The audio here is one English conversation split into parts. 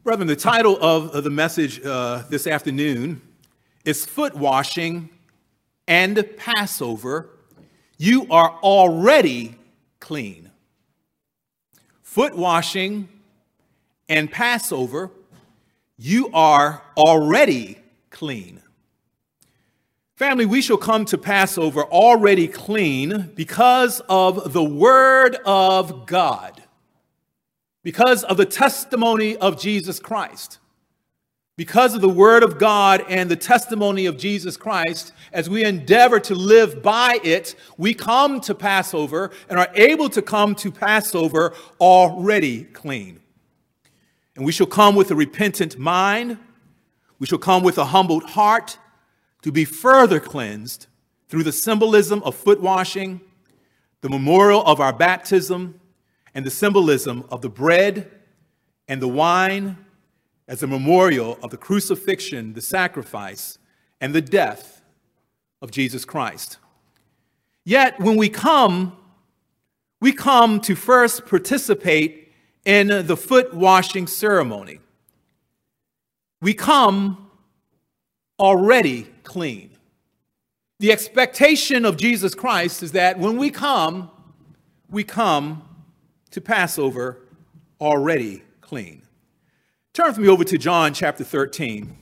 Brethren, the title of the message this afternoon is Foot Washing and Passover. You are already clean. Foot washing and Passover. You are already clean. Family, we shall come to Passover already clean because of the Word of God, because of the testimony of Jesus Christ, because of the Word of God and the testimony of Jesus Christ. As we endeavor to live by it, we come to Passover and are able to come to Passover already clean. And we shall come with a repentant mind. We shall come with a humbled heart to be further cleansed through the symbolism of foot washing, the memorial of our baptism, and the symbolism of the bread and the wine as a memorial of the crucifixion, the sacrifice, and the death of Jesus Christ. Yet when we come to first participate in the foot washing ceremony. We come already clean. The expectation of Jesus Christ is that when we come to Passover already clean. Turn with me over to John chapter 13.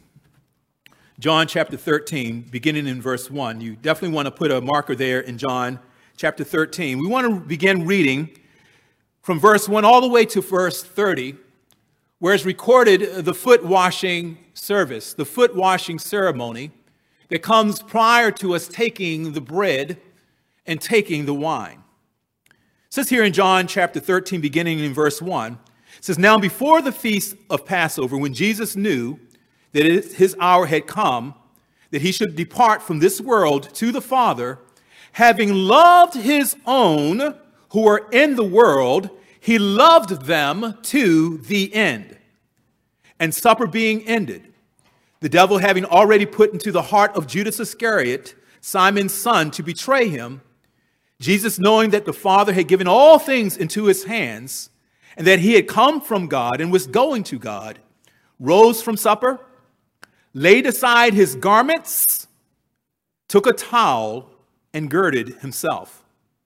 John chapter 13, beginning in verse 1. You definitely want to put a marker there in John chapter 13. We want to begin reading from verse 1 all the way to verse 30, where it's recorded the foot washing service, the foot washing ceremony that comes prior to us taking the bread and taking the wine. It says here in John chapter 13, beginning in verse 1, it says, "Now before the feast of Passover, when Jesus knew that his hour had come, that he should depart from this world to the Father, having loved his own who were in the world, he loved them to the end. And supper being ended, the devil having already put into the heart of Judas Iscariot, Simon's son, to betray him, Jesus, knowing that the Father had given all things into his hands, and that he had come from God and was going to God, rose from supper, laid aside his garments, took a towel, and girded himself.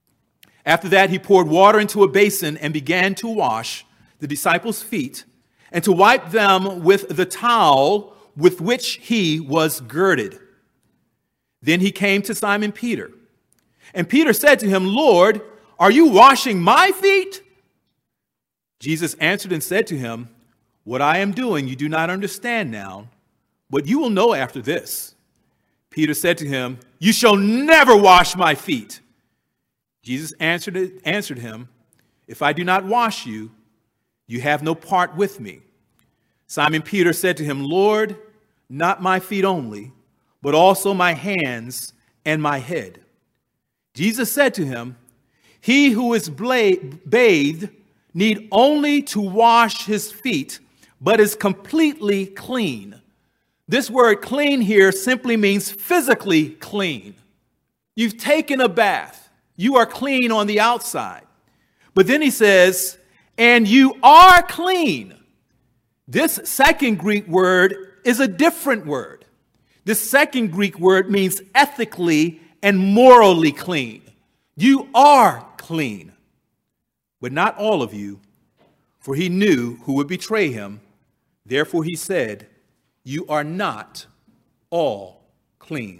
After that, he poured water into a basin and began to wash the disciples' feet and to wipe them with the towel with which he was girded. Then he came to Simon Peter. And Peter said to him, 'Lord, are you washing my feet?' Jesus answered and said to him, 'What I am doing you do not understand now, but you will know after this.' Peter said to him, 'You shall never wash my feet.' Jesus answered him, 'If I do not wash you, you have no part with me.' Simon Peter said to him, 'Lord, not my feet only, but also my hands and my head.' Jesus said to him, 'He who is bathed need only to wash his feet, but is completely clean.'" This word clean here simply means physically clean. You've taken a bath. You are clean on the outside. But then he says, "And you are clean." This second Greek word is a different word. This second Greek word means ethically and morally clean. You are clean. But not all of you, for he knew who would betray him. Therefore he said, "You are not all clean."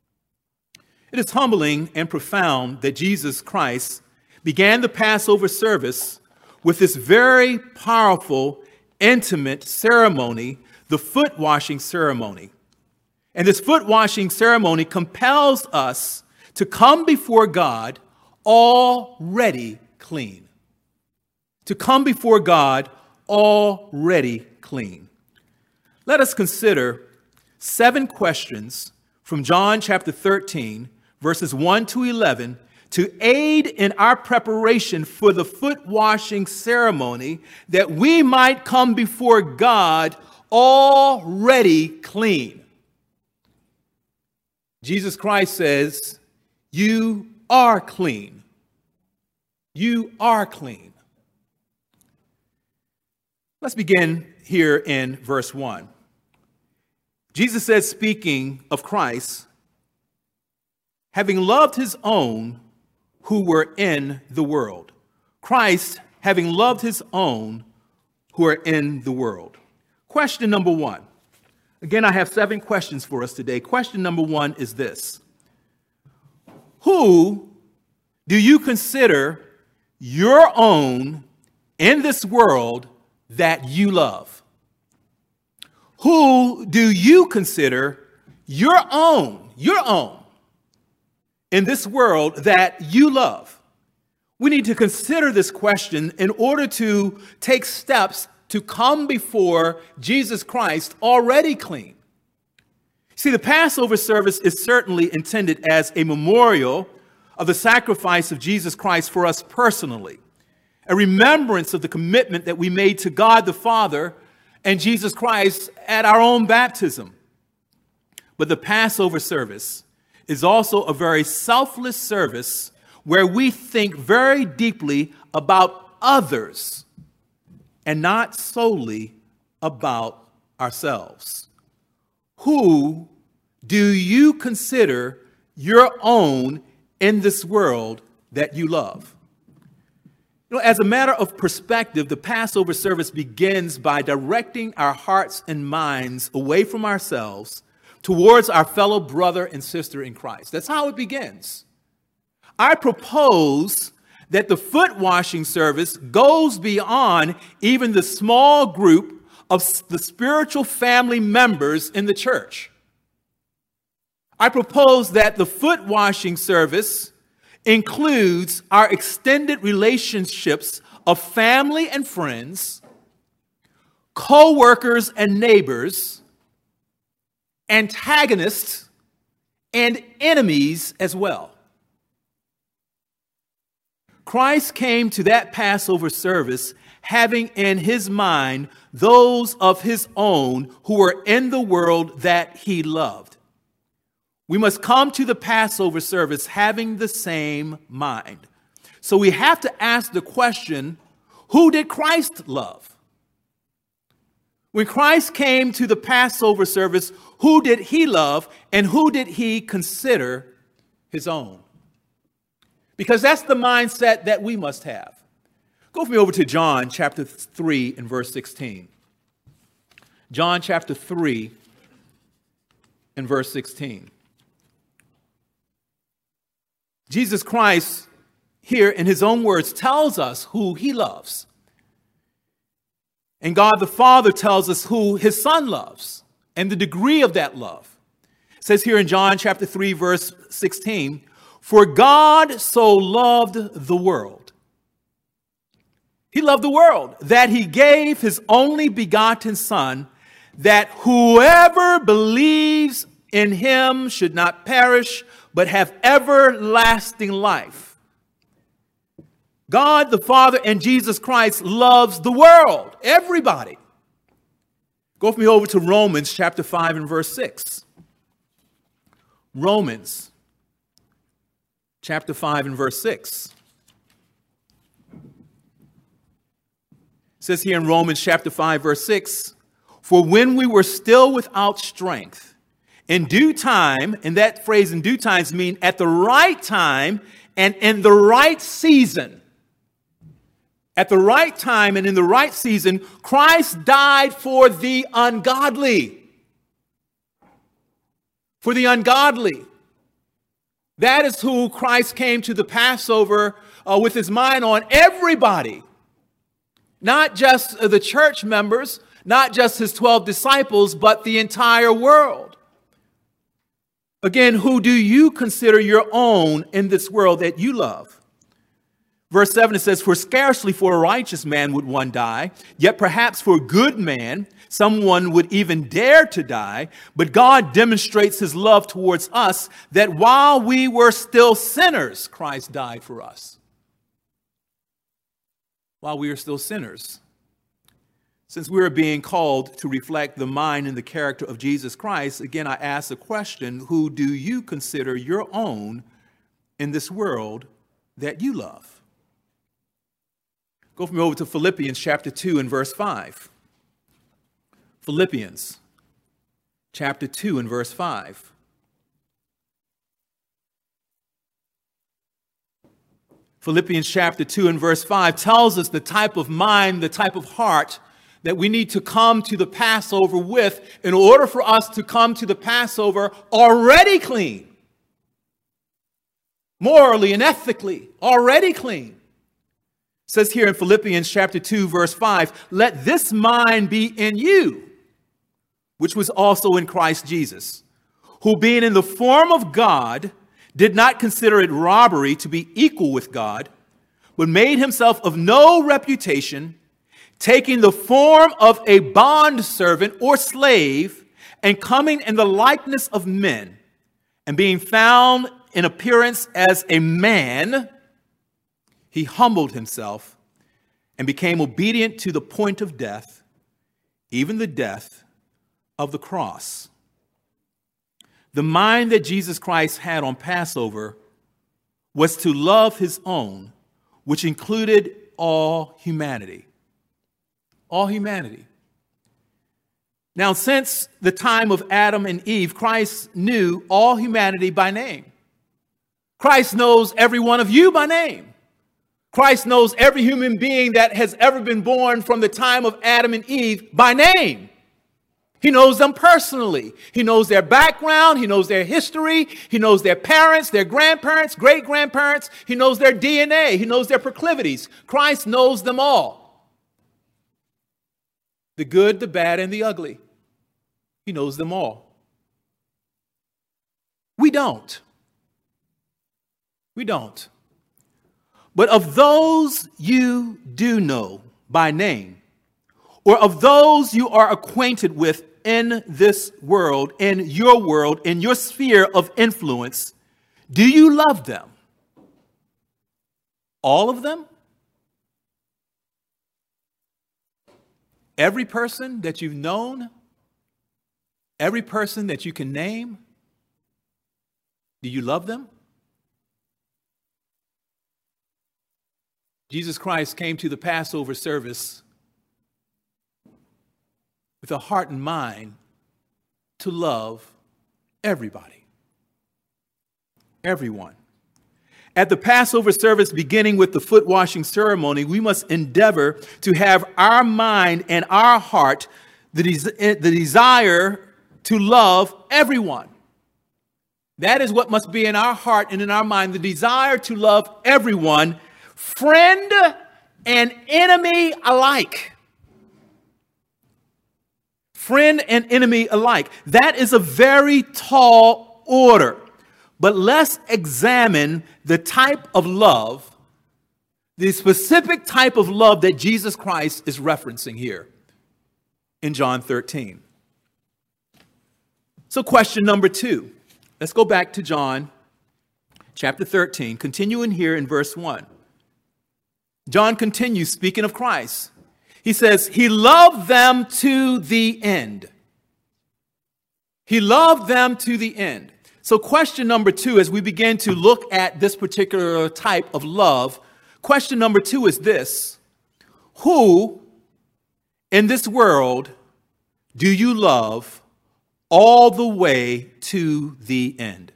It is humbling and profound that Jesus Christ began the Passover service with this very powerful, intimate ceremony, the foot washing ceremony. And this foot washing ceremony compels us to come before God already clean. To come before God already clean. Let us consider 7 questions from John chapter 13, verses 1 to 11, to aid in our preparation for the foot washing ceremony, that we might come before God already clean. Jesus Christ says, "You are clean. You are clean." Let's begin here in verse 1. Jesus says, speaking of Christ, having loved his own who were in the world. Christ, having loved his own who are in the world. Question number 1. Again, I have 7 questions for us today. Question number 1 is this. Who do you consider your own in this world that you love? Who do you consider your own in this world that you love? We need to consider this question in order to take steps to come before Jesus Christ already clean. See, the Passover service is certainly intended as a memorial of the sacrifice of Jesus Christ for us personally, a remembrance of the commitment that we made to God the Father and Jesus Christ at our own baptism. But the Passover service is also a very selfless service where we think very deeply about others and not solely about ourselves. Who do you consider your own in this world that you love? As a matter of perspective, the Passover service begins by directing our hearts and minds away from ourselves towards our fellow brother and sister in Christ. That's how it begins. I propose that the foot washing service goes beyond even the small group of the spiritual family members in the church. I propose that the foot washing service includes our extended relationships of family and friends, co-workers and neighbors, antagonists and enemies as well. Christ came to that Passover service having in his mind those of his own who were in the world that he loved. We must come to the Passover service having the same mind. So we have to ask the question, who did Christ love? When Christ came to the Passover service, who did he love and who did he consider his own? Because that's the mindset that we must have. Go with me over to John chapter 3 and verse 16. John chapter 3 and verse 16. Jesus Christ here in his own words tells us who he loves. And God the Father tells us who his Son loves and the degree of that love. It says here in John chapter 3 verse 16, for God so loved the world. He loved the world that he gave his only begotten Son, that whoever believes in him should not perish, but have everlasting life. God the Father and Jesus Christ loves the world, everybody. Go with me over to Romans chapter 5 and verse 6. Romans chapter 5 and verse 6. It says here in Romans chapter 5 verse 6, for when we were still without strength, in due time, and that phrase in due times mean at the right time and in the right season. At the right time and in the right season, Christ died for the ungodly. For the ungodly. That is who Christ came to the Passover with his mind on. Everybody. Not just the church members, not just his 12 disciples, but the entire world. Again, who do you consider your own in this world that you love? Verse 7, it says, for scarcely for a righteous man would one die, yet perhaps for a good man, someone would even dare to die. But God demonstrates his love towards us, that while we were still sinners, Christ died for us. While we are still sinners. Since we are being called to reflect the mind and the character of Jesus Christ, again, I ask the question, who do you consider your own in this world that you love? Go from over to Philippians chapter 2 and verse 5. Philippians chapter 2 and verse 5. Philippians chapter 2 and verse 5 tells us the type of mind, the type of heart that we need to come to the Passover with in order for us to come to the Passover already clean. Morally and ethically, already clean. It says here in Philippians chapter 2, verse 5, let this mind be in you, which was also in Christ Jesus, who being in the form of God, did not consider it robbery to be equal with God, but made himself of no reputation, taking the form of a bondservant or slave, and coming in the likeness of men, and being found in appearance as a man, he humbled himself and became obedient to the point of death, even the death of the cross. The mind that Jesus Christ had on Passover was to love his own, which included all humanity. All humanity. Now, since the time of Adam and Eve, Christ knew all humanity by name. Christ knows every one of you by name. Christ knows every human being that has ever been born from the time of Adam and Eve by name. He knows them personally. He knows their background. He knows their history. He knows their parents, their grandparents, great-grandparents. He knows their DNA. He knows their proclivities. Christ knows them all. The good, the bad, and the ugly. He knows them all. We don't. We don't. But of those you do know by name, or of those you are acquainted with in this world, in your sphere of influence, do you love them? All of them? Every person that you've known? Every person that you can name? Do you love them? Jesus Christ came to the Passover service with a heart and mind to love everybody. Everyone. At the Passover service, beginning with the foot washing ceremony, we must endeavor to have our mind and our heart the desire to love everyone. That is what must be in our heart and in our mind, the desire to love everyone, friend and enemy alike. Friend and enemy alike. That is a very tall order. But let's examine the type of love, the specific type of love that Jesus Christ is referencing here in John 13. So question number 2. Let's go back to John chapter 13, continuing here in verse 1. John continues speaking of Christ. He says, he loved them to the end. He loved them to the end. So question number 2, as we begin to look at this particular type of love, question number 2 is this. Who in this world do you love all the way to the end?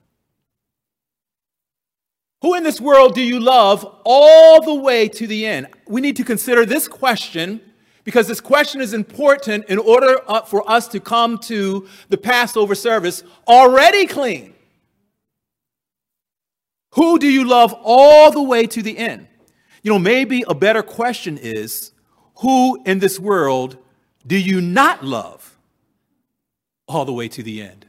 Who in this world do you love all the way to the end? We need to consider this question because this question is important in order for us to come to the Passover service already clean. Who do you love all the way to the end? You know, maybe a better question is, who in this world do you not love all the way to the end?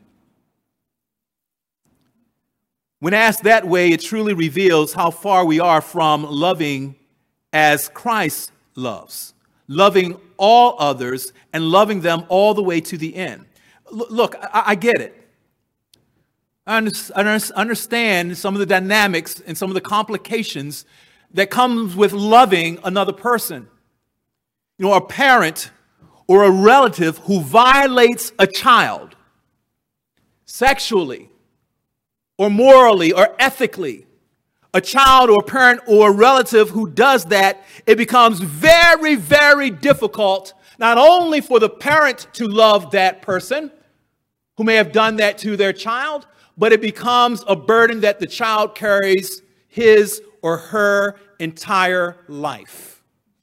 When asked that way, it truly reveals how far we are from loving as Christ loves, loving all others and loving them all the way to the end. Look, I get it. I understand some of the dynamics and some of the complications that comes with loving another person. You know, a parent or a relative who violates a child sexually, or morally, or ethically. a child or a parent or a relative who does that, it becomes very, very difficult, not only for the parent to love that person who may have done that to their child, but it becomes a burden that the child carries his or her entire life.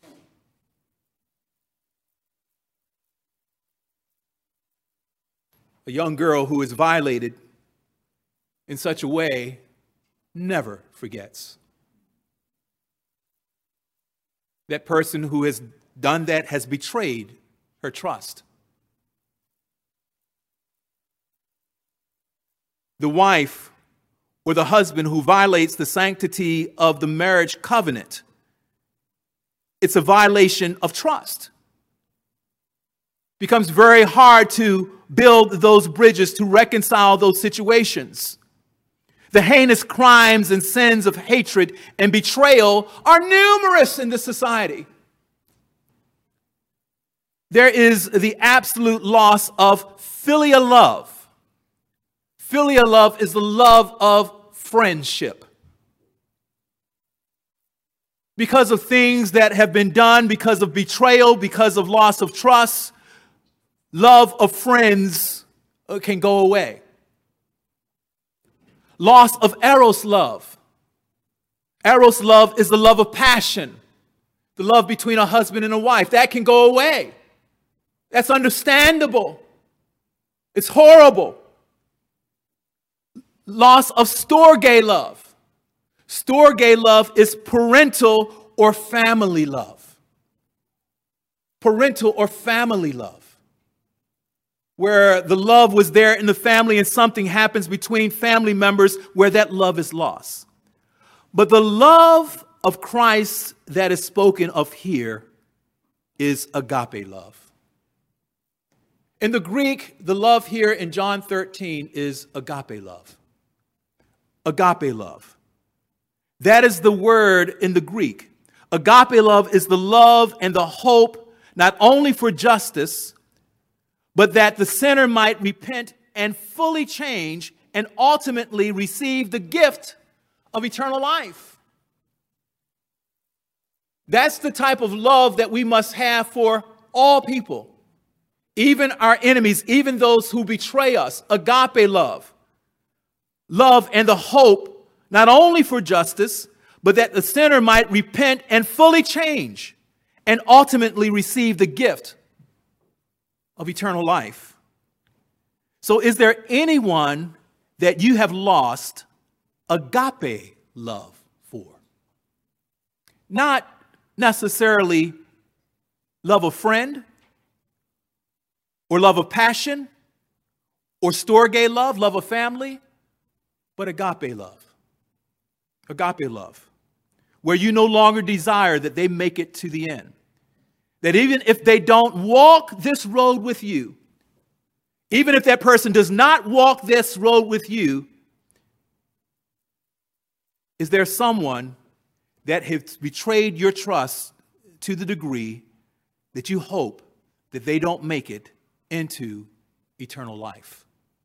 A young girl who is violated in such a way never forgets. That person who has done that has betrayed her trust. The wife or the husband who violates the sanctity of the marriage covenant, it's a violation of trust. It becomes very hard to build those bridges, to reconcile those situations. The heinous crimes and sins of hatred and betrayal are numerous in this society. There is the absolute loss of filial love. Filial love is the love of friendship. Because of things that have been done, because of betrayal, because of loss of trust, love of friends can go away. Loss of eros love. Eros love is the love of passion, the love between a husband and a wife. That can go away. That's understandable. It's horrible. Loss of storge love. Storge love is parental or family love. Parental or family love. Where the love was there in the family and something happens between family members where that love is lost. But the love of Christ that is spoken of here is agape love. In the Greek, the love here in John 13 is agape love. Agape love. That is the word in the Greek. Agape love is the love and the hope not only for justice, but that the sinner might repent and fully change and ultimately receive the gift of eternal life. That's the type of love that we must have for all people, even our enemies, even those who betray us. Agape love. Love and the hope, not only for justice, but that the sinner might repent and fully change and ultimately receive the gift of eternal life. So is there anyone that you have lost agape love for? Not necessarily love of friend or love of passion or storge love, love of family, but agape love. Agape love, where you no longer desire that they make it to the end. That even if they don't walk this road with you, even if that person does not walk this road with you, is there someone that has betrayed your trust to the degree that you hope that they don't make it into eternal life?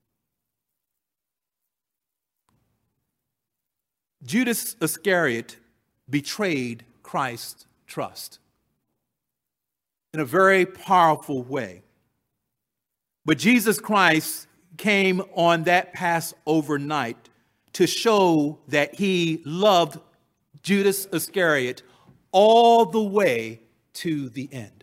Judas Iscariot betrayed Christ's trust in a very powerful way. But Jesus Christ came on that Passover night to show that he loved Judas Iscariot all the way to the end.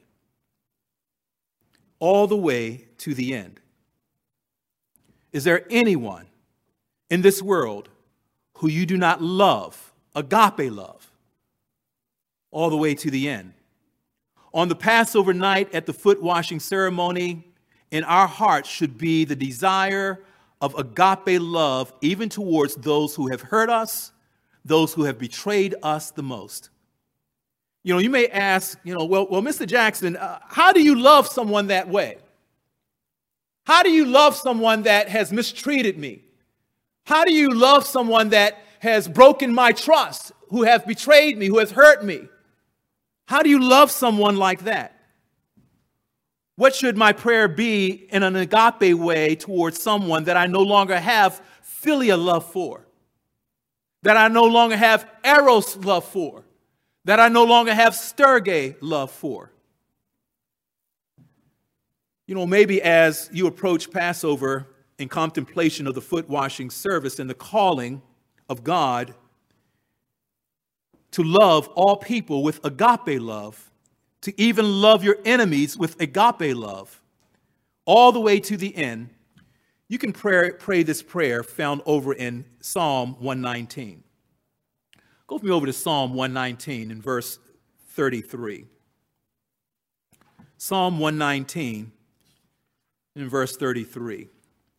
All the way to the end. Is there anyone in this world who you do not love, agape love, all the way to the end? On the Passover night at the foot washing ceremony, in our hearts should be the desire of agape love, even towards those who have hurt us, those who have betrayed us the most. You know, you may ask, well, Mr. Jackson, how do you love someone that way? How do you love someone that has mistreated me? How do you love someone that has broken my trust, who has betrayed me, who has hurt me? How do you love someone like that? What should my prayer be in an agape way towards someone that I no longer have filial love for? that I no longer have eros love for, that I no longer have storge love for. You know, maybe as you approach Passover in contemplation of the foot washing service and the calling of God to love all people with agape love, to even love your enemies with agape love, all the way to the end, you can pray this prayer found over in Psalm 119. Go with me over to Psalm 119 in verse 33. Psalm 119 in verse 33. It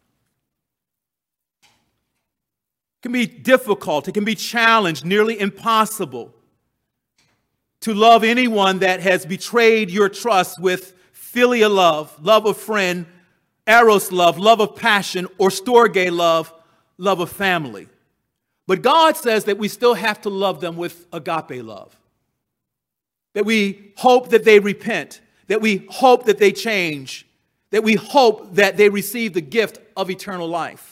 can be difficult, it can be challenged, nearly impossible to love anyone that has betrayed your trust with philia love, love of friend, eros love, love of passion, or storge love, love of family. But God says that we still have to love them with agape love. That we hope that they repent, that we hope that they change, that we hope that they receive the gift of eternal life.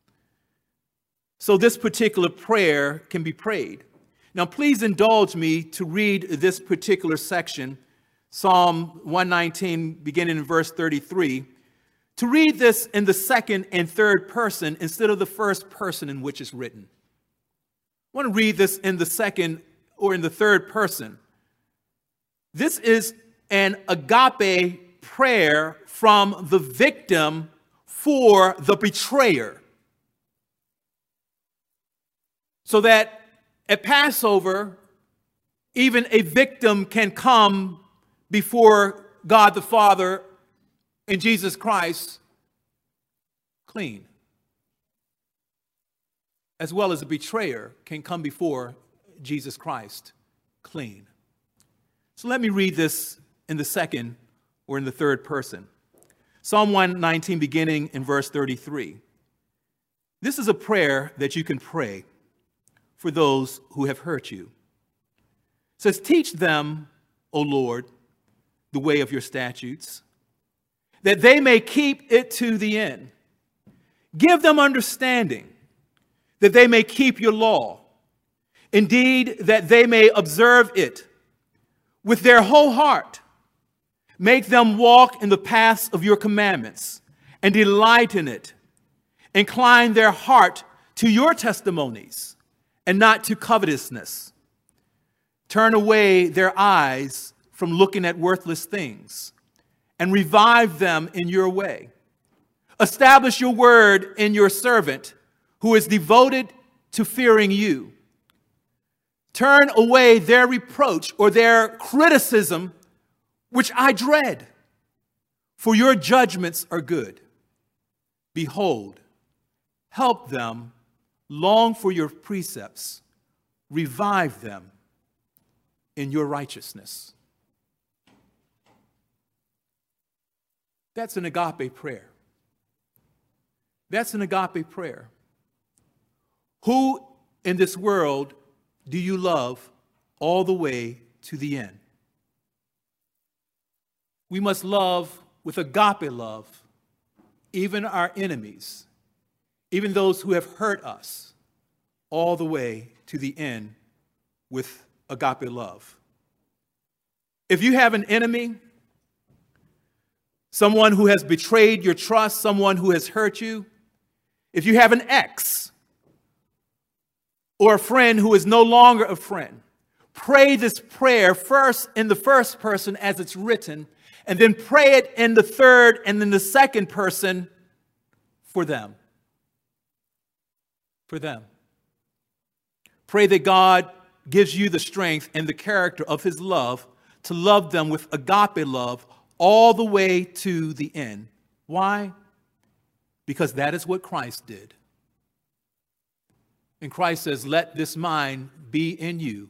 So this particular prayer can be prayed. Now, please indulge me to read this particular section, Psalm 119, beginning in verse 33, to read this in the second and third person instead of the first person in which it's written. I want to read this in the second or in the third person. This is an agape prayer from the victim for the betrayer. So that at Passover, even a victim can come before God the Father and Jesus Christ clean, as well as a betrayer can come before Jesus Christ clean. So let me read this in the second or in the third person. Psalm 119, beginning in verse 33. This is a prayer that you can pray for those who have hurt you. It says, teach them, O Lord, the way of your statutes, that they may keep it to the end. Give them understanding, that they may keep your law. Indeed, that they may observe it with their whole heart. Make them walk in the paths of your commandments and delight in it. Incline their heart to your testimonies and not to covetousness. Turn away their eyes from looking at worthless things and revive them in your way. Establish your word in your servant who is devoted to fearing you. Turn away their reproach or their criticism, which I dread, for your judgments are good. Behold, help them, long for your precepts, revive them in your righteousness. That's an agape prayer. That's an agape prayer. Who in this world do you love all the way to the end? We must love with agape love even our enemies, even those who have hurt us, all the way to the end with agape love. If you have an enemy, someone who has betrayed your trust, someone who has hurt you, if you have an ex or a friend who is no longer a friend, pray this prayer first in the first person as it's written, and then pray it in the third and then the second person for them. For them. Pray that God gives you the strength and the character of his love to love them with agape love all the way to the end. Why? Because that is what Christ did. And Christ says, let this mind be in you,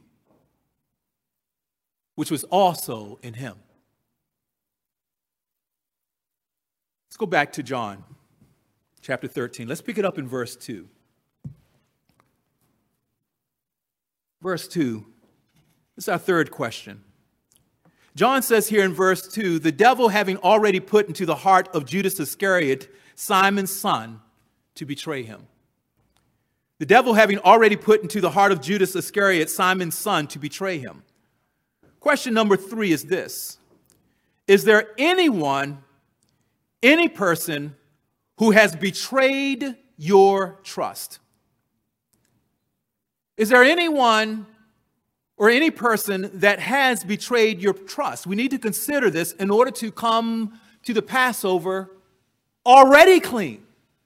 which was also in him. Let's go back to John chapter 13. Let's pick it up in verse 2. Verse 2, this is our third question. John says here in verse 2, the devil having already put into the heart of Judas Iscariot, Simon's son, to betray him. The devil having already put into the heart of Judas Iscariot, Simon's son, to betray him. Question number 3 is this. Is there anyone, any person who has betrayed your trust? Is there anyone or any person that has betrayed your trust? We need to consider this in order to come to the Passover already clean.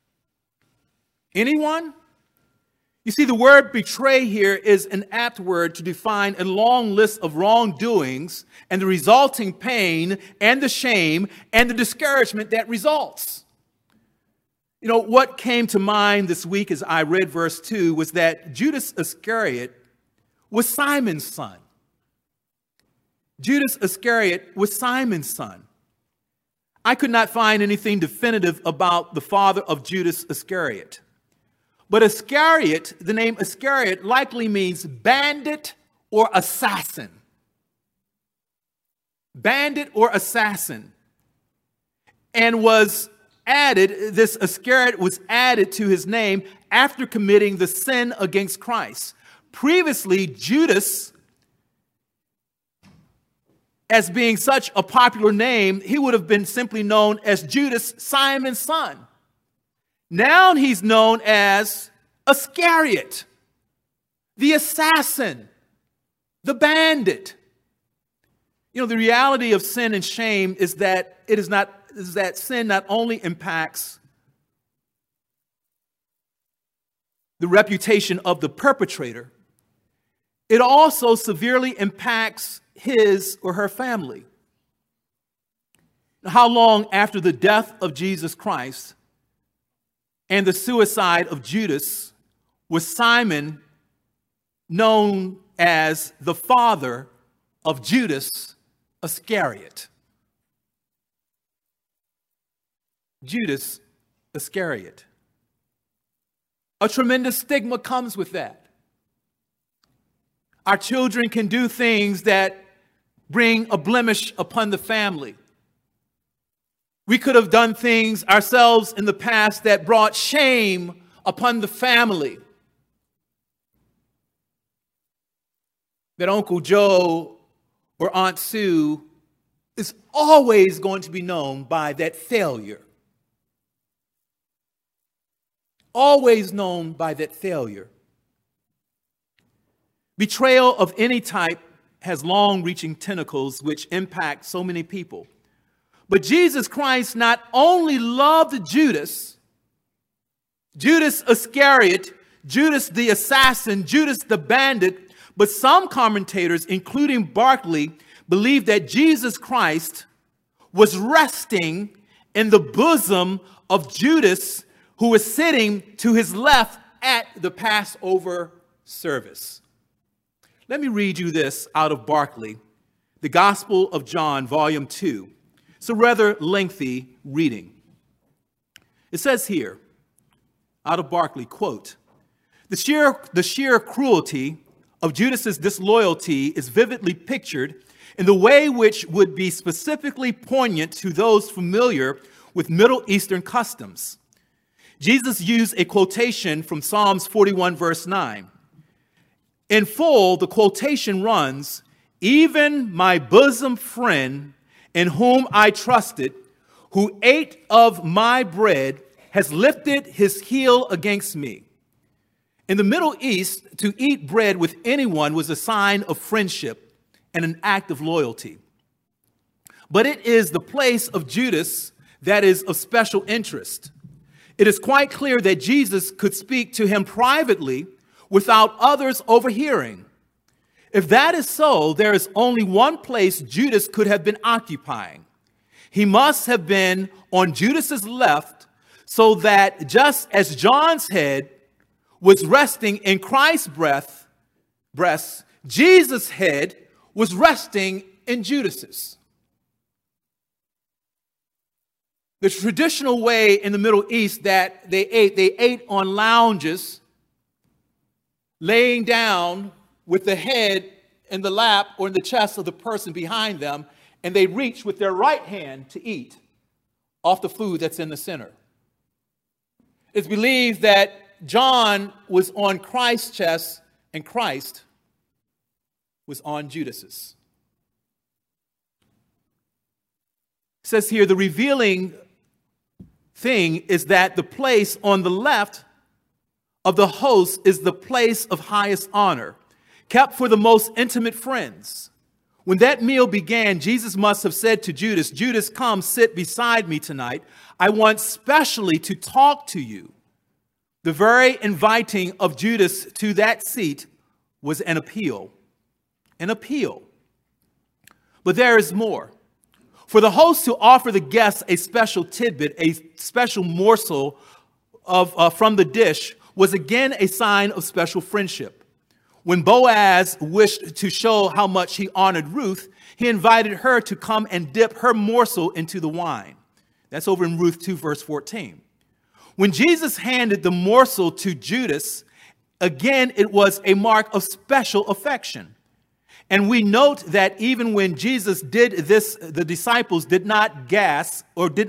Anyone? You see, the word betray here is an apt word to define a long list of wrongdoings and the resulting pain and the shame and the discouragement that results. You know, what came to mind this week as I read verse 2 was that Judas Iscariot was Simon's son. Judas Iscariot was Simon's son. I could not find anything definitive about the father of Judas Iscariot. But Iscariot, the name Iscariot, likely means bandit or assassin. Bandit or assassin. And this Iscariot was added to his name after committing the sin against Christ. Previously, Judas, as being such a popular name, he would have been simply known as Judas, Simon's son. Now he's known as Iscariot, the assassin, the bandit. You know, the reality of sin and shame is that sin not only impacts the reputation of the perpetrator, it also severely impacts his or her family. How long after the death of Jesus Christ and the suicide of Judas was Simon known as the father of Judas Iscariot? Judas Iscariot. A tremendous stigma comes with that. Our children can do things that bring a blemish upon the family. We could have done things ourselves in the past that brought shame upon the family. That Uncle Joe or Aunt Sue is always going to be known by that failure. Always known by that failure. Betrayal of any type has long-reaching tentacles which impact so many people. But Jesus Christ not only loved Judas Iscariot, Judas the assassin, Judas the bandit, but some commentators, including Barclay, believe that Jesus Christ was resting in the bosom of Judas, who was sitting to his left at the Passover service. Let me read you this out of Barclay, the Gospel of John, Volume 2. It's a rather lengthy reading. It says here, out of Barclay, quote, the sheer cruelty of Judas's disloyalty is vividly pictured in the way which would be specifically poignant to those familiar with Middle Eastern customs. Jesus used a quotation from Psalms 41, verse 9. In full, the quotation runs, "Even my bosom friend, in whom I trusted, who ate of my bread, has lifted his heel against me." In the Middle East, to eat bread with anyone was a sign of friendship and an act of loyalty. But it is the place of Judas that is of special interest. It is quite clear that Jesus could speak to him privately without others overhearing. If that is so, there is only one place Judas could have been occupying. He must have been on Judas's left, so that just as John's head was resting in Christ's breast, Jesus' head was resting in Judas's. The traditional way in the Middle East that they ate on lounges, laying down with the head in the lap or in the chest of the person behind them, and they reach with their right hand to eat off the food that's in the center. It's believed that John was on Christ's chest and Christ was on Judas's. It says here, the revealing thing is that the place on the left of the host is the place of highest honor, kept for the most intimate friends. When that meal began, Jesus must have said to Judas, Judas, come sit beside me tonight. I want specially to talk to you. The very inviting of Judas to that seat was an appeal. An appeal. But there is more. For the host to offer the guests a special tidbit, a special morsel from the dish, was again a sign of special friendship. When Boaz wished to show how much he honored Ruth, he invited her to come and dip her morsel into the wine. That's over in Ruth 2, verse 14. When Jesus handed the morsel to Judas, again, it was a mark of special affection. And we note that even when Jesus did this, the disciples did not grasp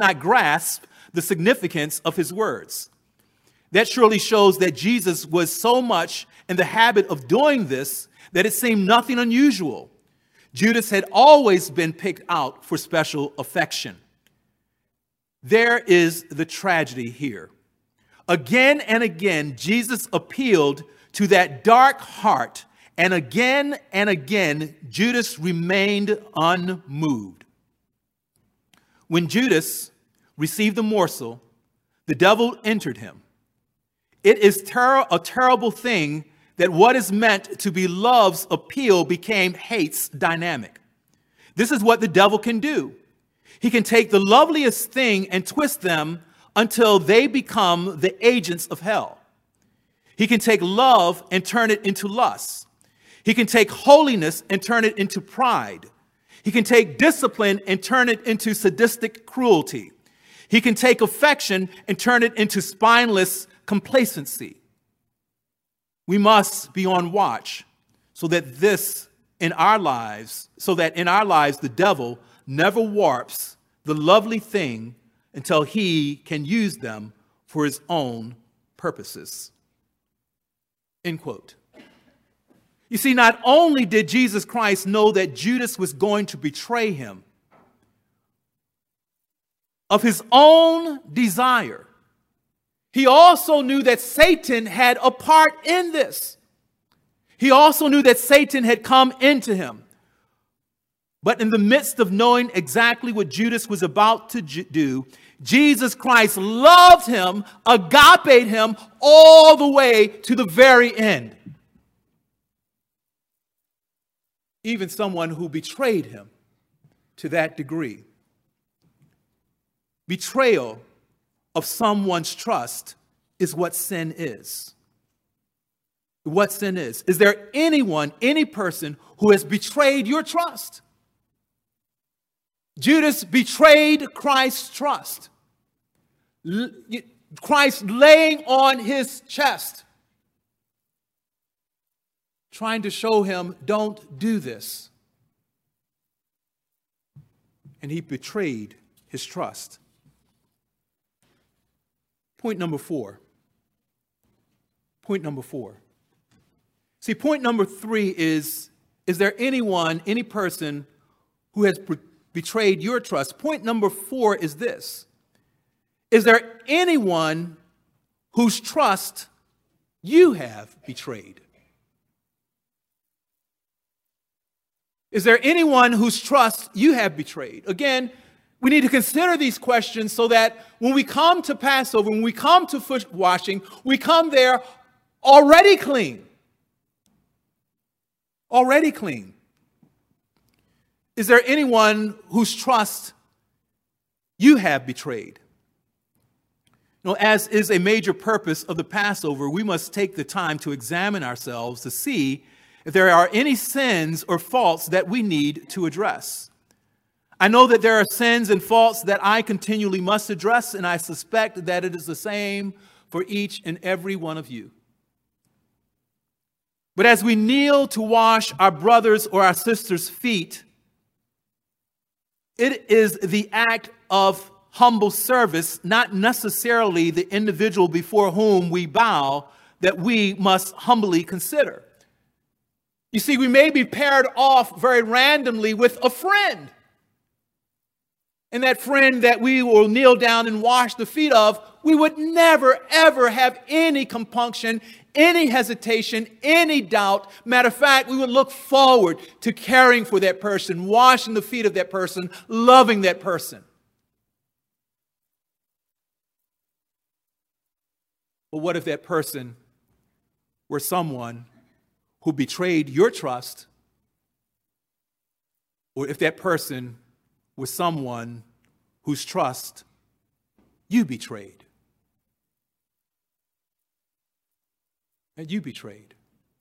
the significance of his words. That surely shows that Jesus was so much in the habit of doing this that it seemed nothing unusual. Judas had always been picked out for special affection. There is the tragedy here. Again and again, Jesus appealed to that dark heart, and again, Judas remained unmoved. When Judas received the morsel, the devil entered him. It is a terrible thing that what is meant to be love's appeal became hate's dynamic. This is what the devil can do. He can take the loveliest thing and twist them until they become the agents of hell. He can take love and turn it into lust. He can take holiness and turn it into pride. He can take discipline and turn it into sadistic cruelty. He can take affection and turn it into spineless complacency. We must be on watch so that in our lives the devil never warps the lovely thing until he can use them for his own purposes. End quote. You see, not only did Jesus Christ know that Judas was going to betray him, of his own desire, he also knew that Satan had a part in this. He also knew that Satan had come into him. But in the midst of knowing exactly what Judas was about to do, Jesus Christ loved him, agaped him all the way to the very end. Even someone who betrayed him to that degree. Betrayal of someone's trust is what sin is. What sin is. Is there anyone, any person who has betrayed your trust? Judas betrayed Christ's trust. Christ laying on his chest, trying to show him, don't do this. And he betrayed his trust. Point number 4. Point number 4. See, point number 3 is there anyone, any person who has betrayed your trust? Point number 4 is this. Is there anyone whose trust you have betrayed? Is there anyone whose trust you have betrayed? Again, we need to consider these questions so that when we come to Passover, when we come to foot washing, we come there already clean. Already clean. Is there anyone whose trust you have betrayed? You know, as is a major purpose of the Passover, we must take the time to examine ourselves to see if there are any sins or faults that we need to address. I know that there are sins and faults that I continually must address, and I suspect that it is the same for each and every one of you. But as we kneel to wash our brothers' or our sisters' feet, it is the act of humble service, not necessarily the individual before whom we bow, that we must humbly consider. You see, we may be paired off very randomly with a friend. And that friend that we will kneel down and wash the feet of, we would never, ever have any compunction, any hesitation, any doubt. Matter of fact, we would look forward to caring for that person, washing the feet of that person, loving that person. But what if that person were someone who betrayed your trust, or if that person was someone whose trust you betrayed? And you betrayed.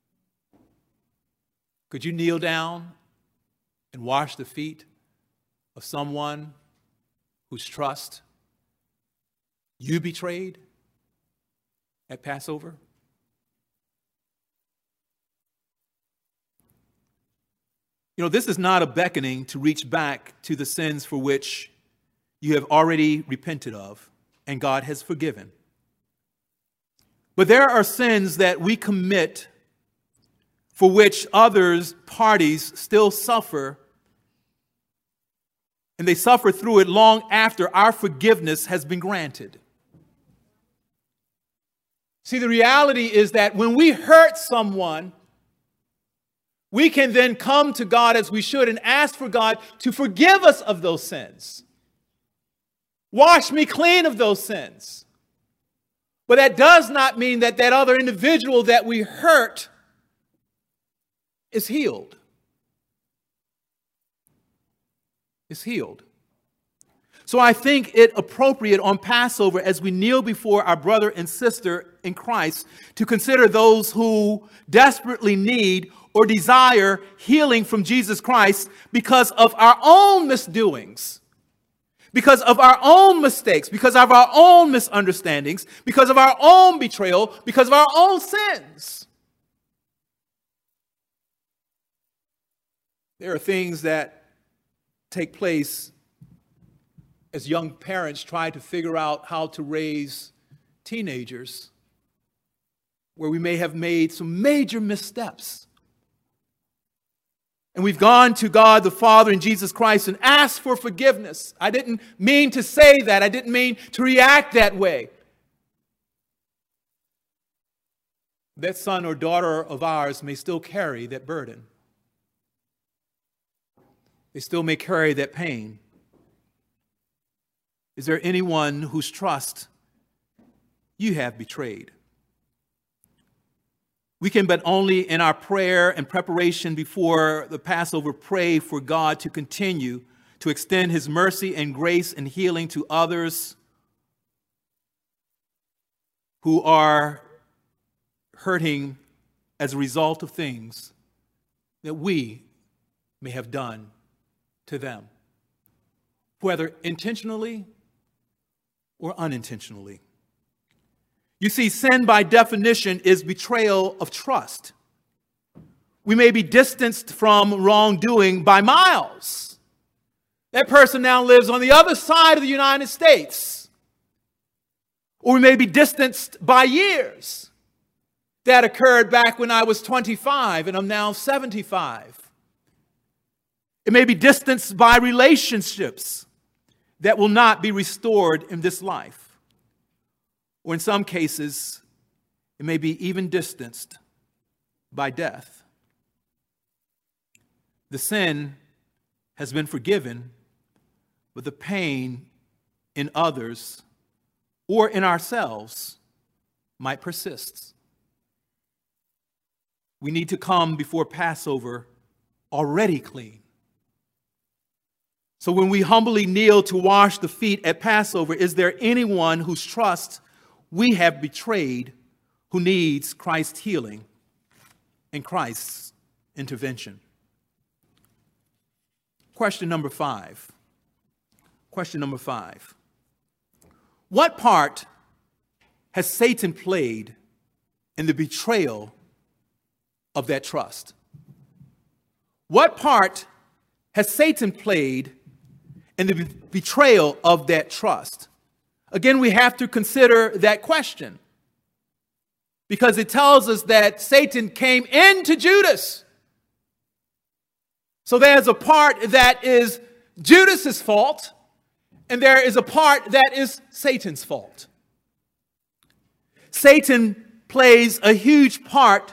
Could you kneel down and wash the feet of someone whose trust you betrayed at Passover? You know, this is not a beckoning to reach back to the sins for which you have already repented of and God has forgiven. But there are sins that we commit for which others, parties, still suffer, and they suffer through it long after our forgiveness has been granted. See, the reality is that when we hurt someone, we can then come to God as we should and ask for God to forgive us of those sins. Wash me clean of those sins. But that does not mean that that other individual that we hurt is healed. Is healed. So I think it appropriate on Passover, as we kneel before our brother and sister in Christ, to consider those who desperately need or desire healing from Jesus Christ because of our own misdoings, because of our own mistakes, because of our own misunderstandings, because of our own betrayal, because of our own sins. There are things that take place as young parents try to figure out how to raise teenagers, where we may have made some major missteps. And we've gone to God the Father and Jesus Christ and asked for forgiveness. I didn't mean to say that. I didn't mean to react that way. That son or daughter of ours may still carry that burden. They still may carry that pain. Is there anyone whose trust you have betrayed? We can but only in our prayer and preparation before the Passover pray for God to continue to extend his mercy and grace and healing to others who are hurting as a result of things that we may have done to them, whether intentionally or unintentionally. You see, sin by definition is betrayal of trust. We may be distanced from wrongdoing by miles. That person now lives on the other side of the United States. Or we may be distanced by years. That occurred back when I was 25 and I'm now 75. It may be distanced by relationships that will not be restored in this life. Or in some cases, it may be even distanced by death. The sin has been forgiven, but the pain in others or in ourselves might persist. We need to come before Passover already clean. So when we humbly kneel to wash the feet at Passover, is there anyone whose trust we have betrayed who needs Christ's healing and Christ's intervention? Question number 5. Question number 5. What part has Satan played in the betrayal of that trust? What part has Satan played and the betrayal of that trust. Again, we have to consider that question, because it tells us that Satan came into Judas. So there's a part that is Judas's fault, and there is a part that is Satan's fault. Satan plays a huge part,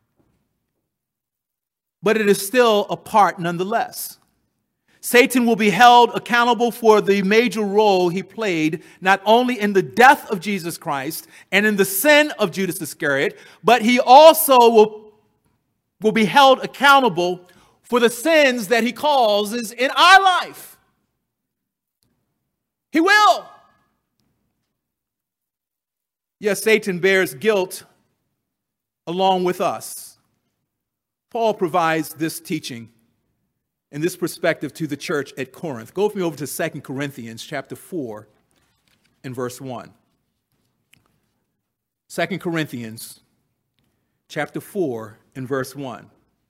but it is still a part nonetheless. Satan will be held accountable for the major role he played, not only in the death of Jesus Christ and in the sin of Judas Iscariot, but he also will be held accountable for the sins that he causes in our life. He will. Yes, Satan bears guilt along with us. Paul provides this teaching and this perspective to the church at Corinth. Go with me over to 2 Corinthians chapter 4 and verse 1. 2 Corinthians chapter 4 and verse 1.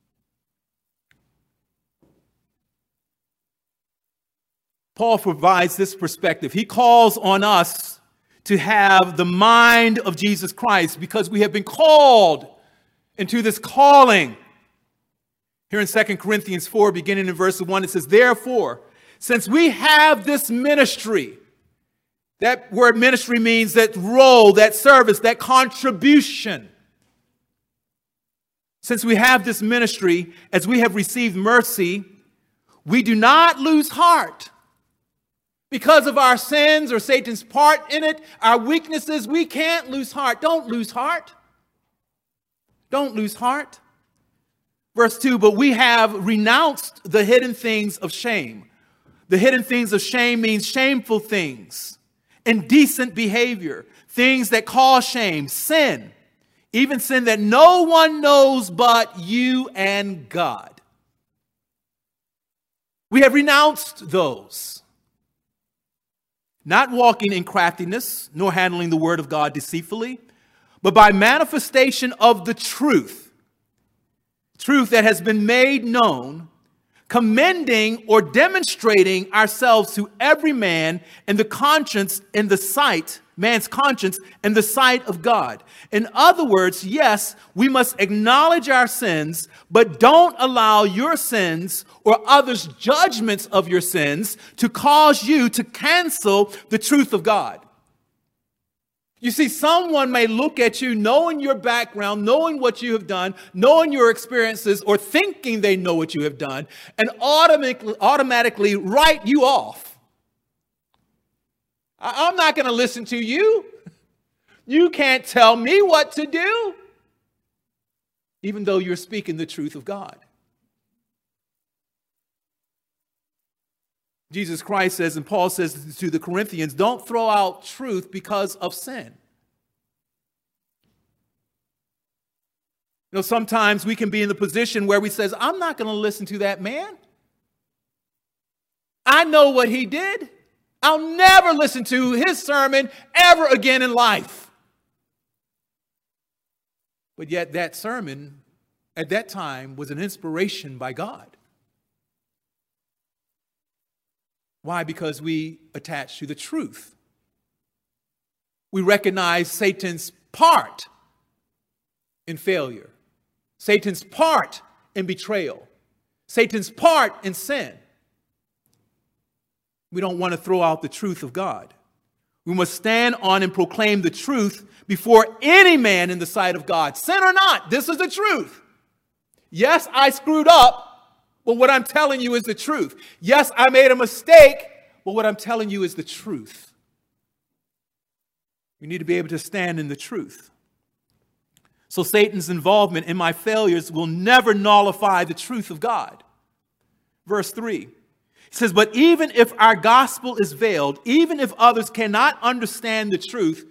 Paul provides this perspective. He calls on us to have the mind of Jesus Christ because we have been called into this calling. Here in 2 Corinthians 4, beginning in verse 1, it says, therefore, since we have this ministry, that word ministry means that role, that service, that contribution. Since we have this ministry, as we have received mercy, we do not lose heart. Because of our sins or Satan's part in it, our weaknesses, we can't lose heart. Don't lose heart. Don't lose heart. Verse 2, but we have renounced the hidden things of shame. The hidden things of shame means shameful things, indecent behavior, things that cause shame, sin, even sin that no one knows but you and God. We have renounced those. Not walking in craftiness, nor handling the word of God deceitfully, but by manifestation of the truth that has been made known, commending or demonstrating ourselves to every man in the conscience, in the sight, man's conscience, in the sight of God. In other words, yes, we must acknowledge our sins, but don't allow your sins or others' judgments of your sins to cause you to cancel the truth of God. You see, someone may look at you knowing your background, knowing what you have done, knowing your experiences, or thinking they know what you have done, and automatically write you off. I'm not going to listen to you. You can't tell me what to do, even though you're speaking the truth of God. Jesus Christ says, and Paul says to the Corinthians, don't throw out truth because of sin. You know, sometimes we can be in the position where we says, I'm not going to listen to that man. I know what he did. I'll never listen to his sermon ever again in life. But yet that sermon at that time was an inspiration by God. Why? Because we attach to the truth. We recognize Satan's part in failure, Satan's part in betrayal, Satan's part in sin. We don't want to throw out the truth of God. We must stand on and proclaim the truth before any man in the sight of God. Sin or not, this is the truth. Yes, I screwed up. But what I'm telling you is the truth. Yes, I made a mistake, but what I'm telling you is the truth. You need to be able to stand in the truth. So Satan's involvement in my failures will never nullify the truth of God. Verse 3, it says, but even if our gospel is veiled, even if others cannot understand the truth,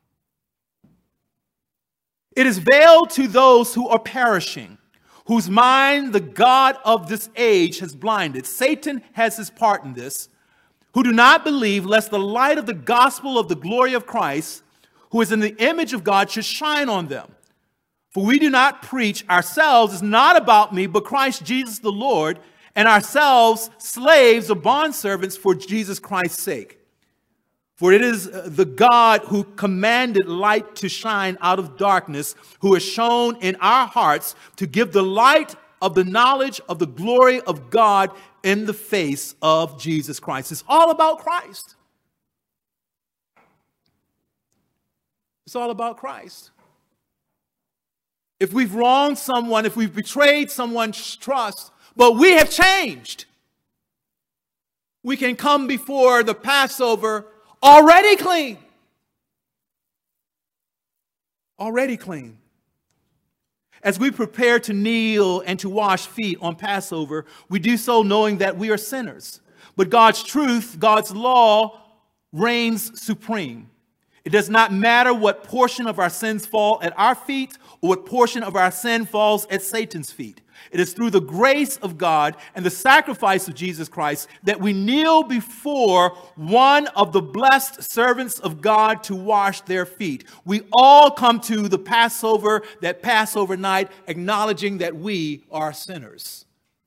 it is veiled to those who are perishing, whose mind the God of this age has blinded. Satan has his part in this, who do not believe, lest the light of the gospel of the glory of Christ, who is in the image of God, should shine on them. For we do not preach ourselves, it's not about me, but Christ Jesus the Lord, and ourselves slaves or bondservants for Jesus Christ's sake. For it is the God who commanded light to shine out of darkness, who has shown in our hearts to give the light of the knowledge of the glory of God in the face of Jesus Christ. It's all about Christ. It's all about Christ. If we've wronged someone, if we've betrayed someone's trust, but we have changed, we can come before the Passover already clean. Already clean. As we prepare to kneel and to wash feet on Passover, we do so knowing that we are sinners. But God's truth, God's law, reigns supreme. It does not matter what portion of our sins fall at our feet or what portion of our sin falls at Satan's feet. It is through the grace of God and the sacrifice of Jesus Christ that we kneel before one of the blessed servants of God to wash their feet. We all come to the Passover, that Passover night, acknowledging that we are sinners.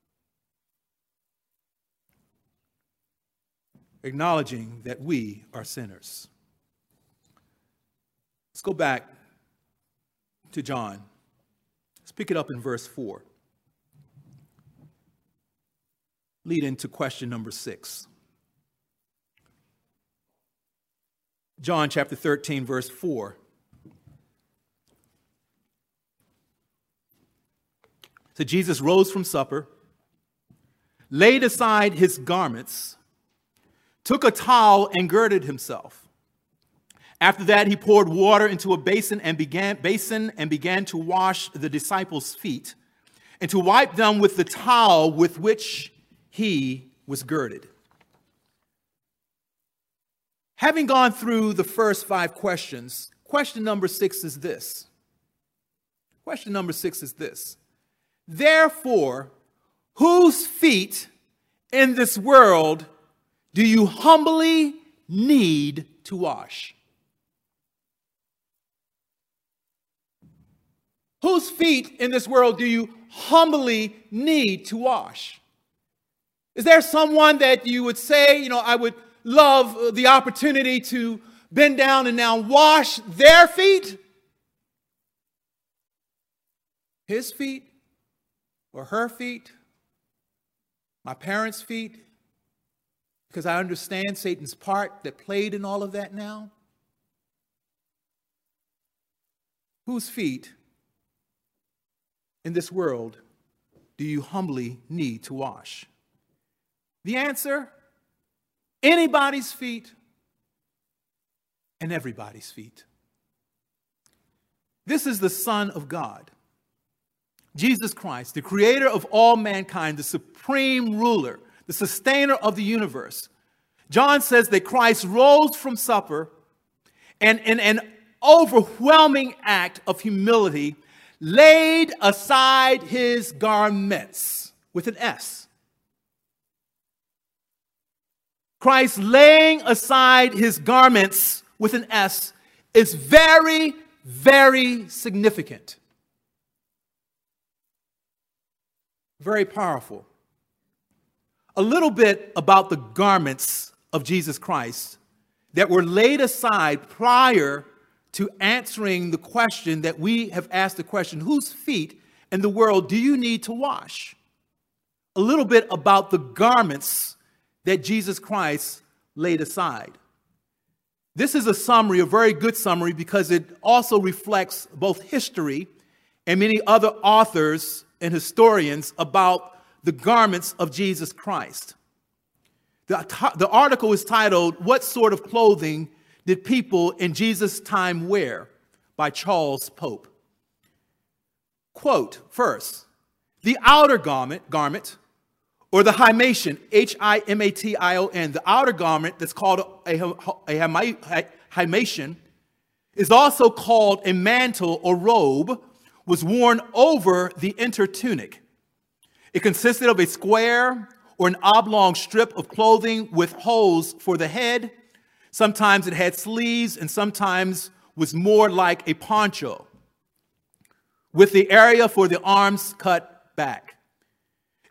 Acknowledging that we are sinners. Let's go back to John. Let's pick it up in verse 4. Lead into question number 6. John chapter 13, verse 4. So Jesus rose from supper, laid aside his garments, took a towel and girded himself. After that, he poured water into a basin and began to wash the disciples' feet and to wipe them with the towel with which he was girded. Having gone through the first 5 questions, question number 6 is this. Question number 6 is this. Therefore, whose feet in this world do you humbly need to wash? Whose feet in this world do you humbly need to wash? Is there someone that you would say, I would love the opportunity to bend down and now wash their feet? His feet or her feet? My parents' feet? Because I understand Satan's part that played in all of that now. Whose feet in this world do you humbly need to wash? The answer, anybody's feet and everybody's feet. This is the Son of God, Jesus Christ, the creator of all mankind, the supreme ruler, the sustainer of the universe. John says that Christ rose from supper and in an overwhelming act of humility laid aside his garments with an S. Christ laying aside his garments with an S is very, very significant. Very powerful. A little bit about the garments of Jesus Christ that were laid aside prior to answering the question that we have asked the question, whose feet in the world do you need to wash? A little bit about the garments that Jesus Christ laid aside. This is a summary, a very good summary, because it also reflects both history and many other authors and historians about the garments of Jesus Christ. The article is titled, "What Sort of Clothing Did People in Jesus' Time Wear?" by Charles Pope. Quote, first, the outer garment, or the himation, H-I-M-A-T-I-O-N, the outer garment that's called a himation, is also called a mantle or robe, was worn over the inner tunic. It consisted of a square or an oblong strip of clothing with holes for the head. Sometimes it had sleeves and sometimes was more like a poncho, with the area for the arms cut back.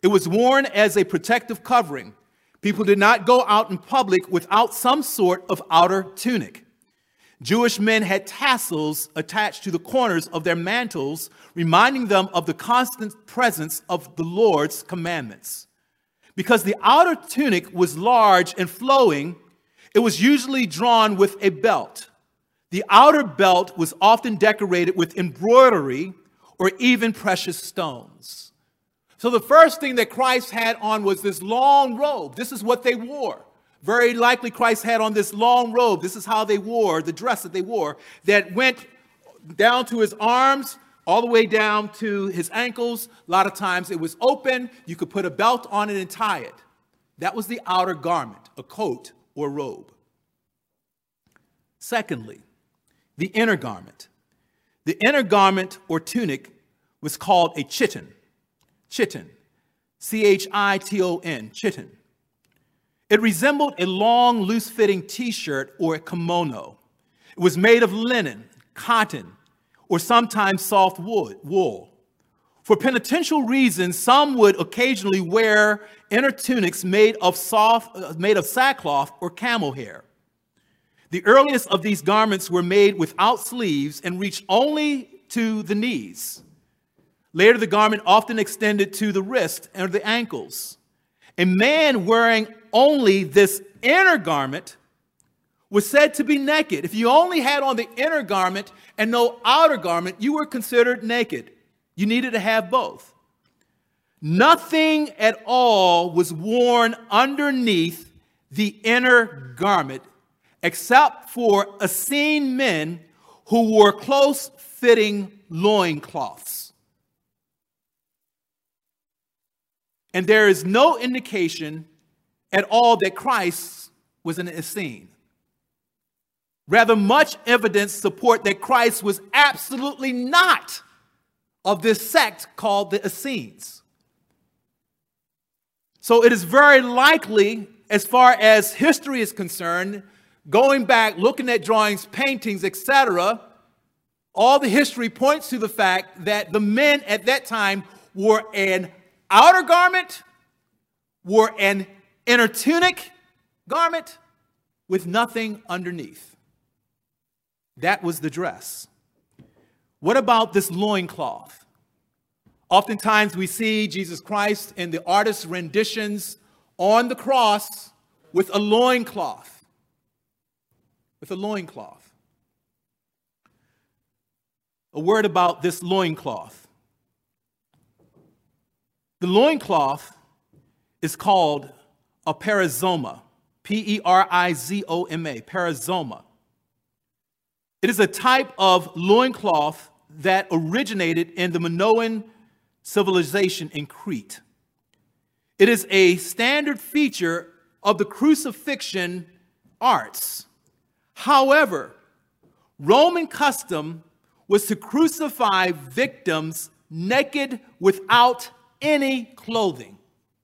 It was worn as a protective covering. People did not go out in public without some sort of outer tunic. Jewish men had tassels attached to the corners of their mantles, reminding them of the constant presence of the Lord's commandments. Because the outer tunic was large and flowing, it was usually drawn with a belt. The outer belt was often decorated with embroidery or even precious stones. So the first thing that Christ had on was this long robe. This is what they wore. Very likely Christ had on this long robe. This is how they wore, the dress that they wore, that went down to his arms, all the way down to his ankles. A lot of times it was open. You could put a belt on it and tie it. That was the outer garment, a coat or robe. Secondly, the inner garment. The inner garment or tunic was called a chiton. Chiton. C-H-I-T-O-N. Chiton. It resembled a long, loose-fitting t-shirt or a kimono. It was made of linen, cotton, or sometimes soft wool. For penitential reasons, some would occasionally wear inner tunics made of sackcloth or camel hair. The earliest of these garments were made without sleeves and reached only to the knees. Later, the garment often extended to the wrist and the ankles. A man wearing only this inner garment was said to be naked. If you only had on the inner garment and no outer garment, you were considered naked. You needed to have both. Nothing at all was worn underneath the inner garment except for Essene men who wore close-fitting loincloths. And there is no indication at all that Christ was an Essene. Rather, much evidence support that Christ was absolutely not of this sect called the Essenes. So it is very likely, as far as history is concerned, going back, looking at drawings, paintings, etc., all the history points to the fact that the men at that time wore an outer garment, wore an inner tunic garment with nothing underneath. That was the dress. What about this loincloth? Oftentimes we see Jesus Christ in the artist's renditions on the cross with a loincloth. With a loincloth. A word about this loincloth. The loincloth is called a perizoma. P-E-R-I-Z-O-M-A. Perizoma. It is a type of loincloth that originated in the Minoan civilization in Crete. It is a standard feature of the crucifixion arts. However, Roman custom was to crucify victims naked without any clothing.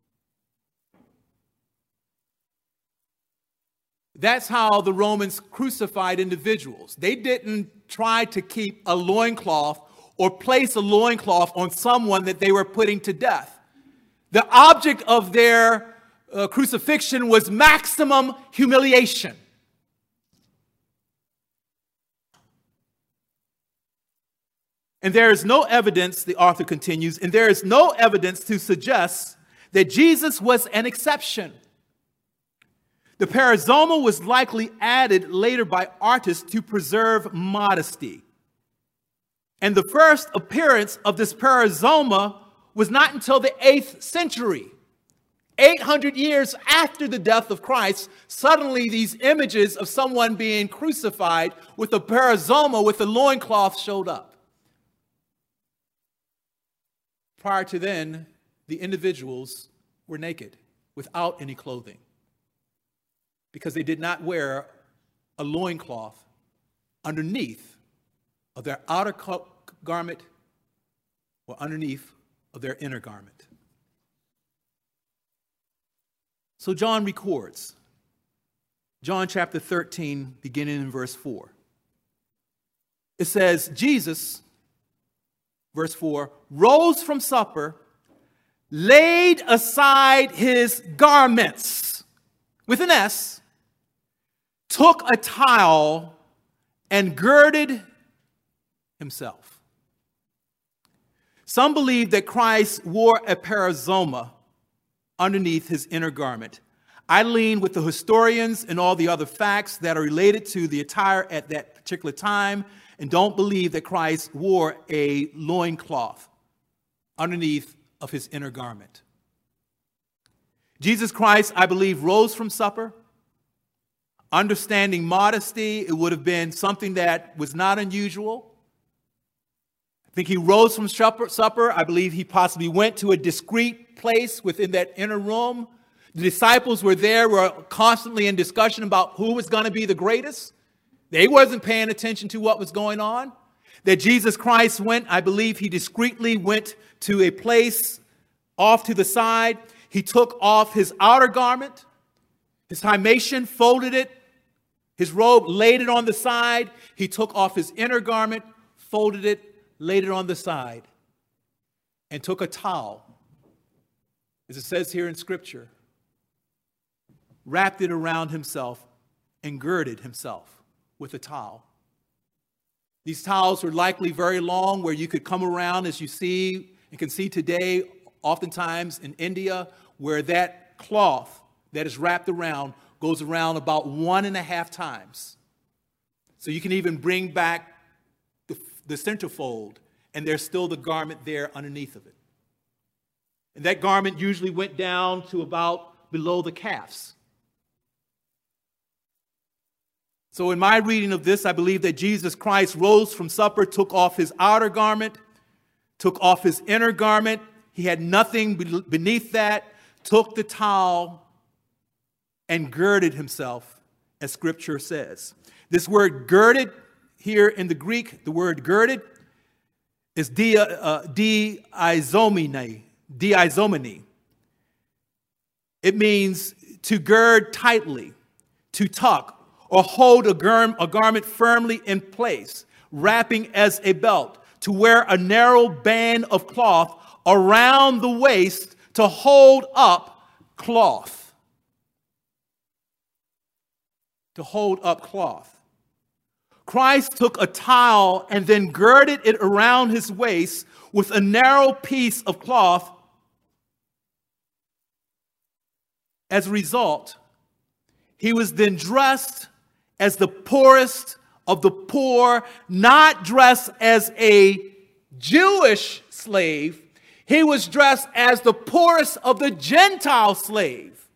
That's how the Romans crucified individuals. They didn't try to keep a loincloth or place a loincloth on someone that they were putting to death. The object of their crucifixion was maximum humiliation. And there is no evidence, the author continues, and there is no evidence to suggest that Jesus was an exception. The perizoma was likely added later by artists to preserve modesty. And the first appearance of this perizoma was not until the 8th century. 800 years after the death of Christ, suddenly these images of someone being crucified with a perizoma, with a loincloth, showed up. Prior to then, the individuals were naked, without any clothing, because they did not wear a loincloth underneath of their outer garment or underneath of their inner garment. So John records, John chapter 13, beginning in verse 4. It says, Jesus, verse 4, rose from supper laid aside his garments, with an S, took a towel and girded himself. Some believe that Christ wore a perizoma underneath his inner garment. I lean with the historians and all the other facts that are related to the attire at that particular time, and don't believe that Christ wore a loincloth underneath of his inner garment. Jesus Christ, I believe, rose from supper. Understanding modesty, it would have been something that was not unusual. I think he rose from supper. I believe he possibly went to a discreet place within that inner room. The disciples were there, were constantly in discussion about who was going to be the greatest. They wasn't paying attention to what was going on. That Jesus Christ went, I believe he discreetly went to a place off to the side. He took off his outer garment, his hymation, folded it, his robe, laid it on the side. He took off his inner garment, folded it, laid it on the side, and took a towel, as it says here in Scripture, wrapped it around himself and girded himself with a towel. These towels were likely very long, where you could come around, as you see and can see today, oftentimes in India, where that cloth that is wrapped around goes around about 1.5 times. So you can even bring back the centerfold, and there's still the garment there underneath of it. And that garment usually went down to about below the calves. So in my reading of this, I believe that Jesus Christ rose from supper, took off his outer garment, took off his inner garment. He had nothing beneath that, took the towel and girded himself, as Scripture says. This word girded here in the Greek, the word girded, is diizomene. It means to gird tightly, to tuck, or hold a garment firmly in place, wrapping as a belt, to wear a narrow band of cloth around the waist to hold up cloth. To hold up cloth. Christ took a towel and then girded it around his waist with a narrow piece of cloth. As a result, he was then dressed as the poorest of the poor, not dressed as a Jewish slave. He was dressed as the poorest of the Gentile slave,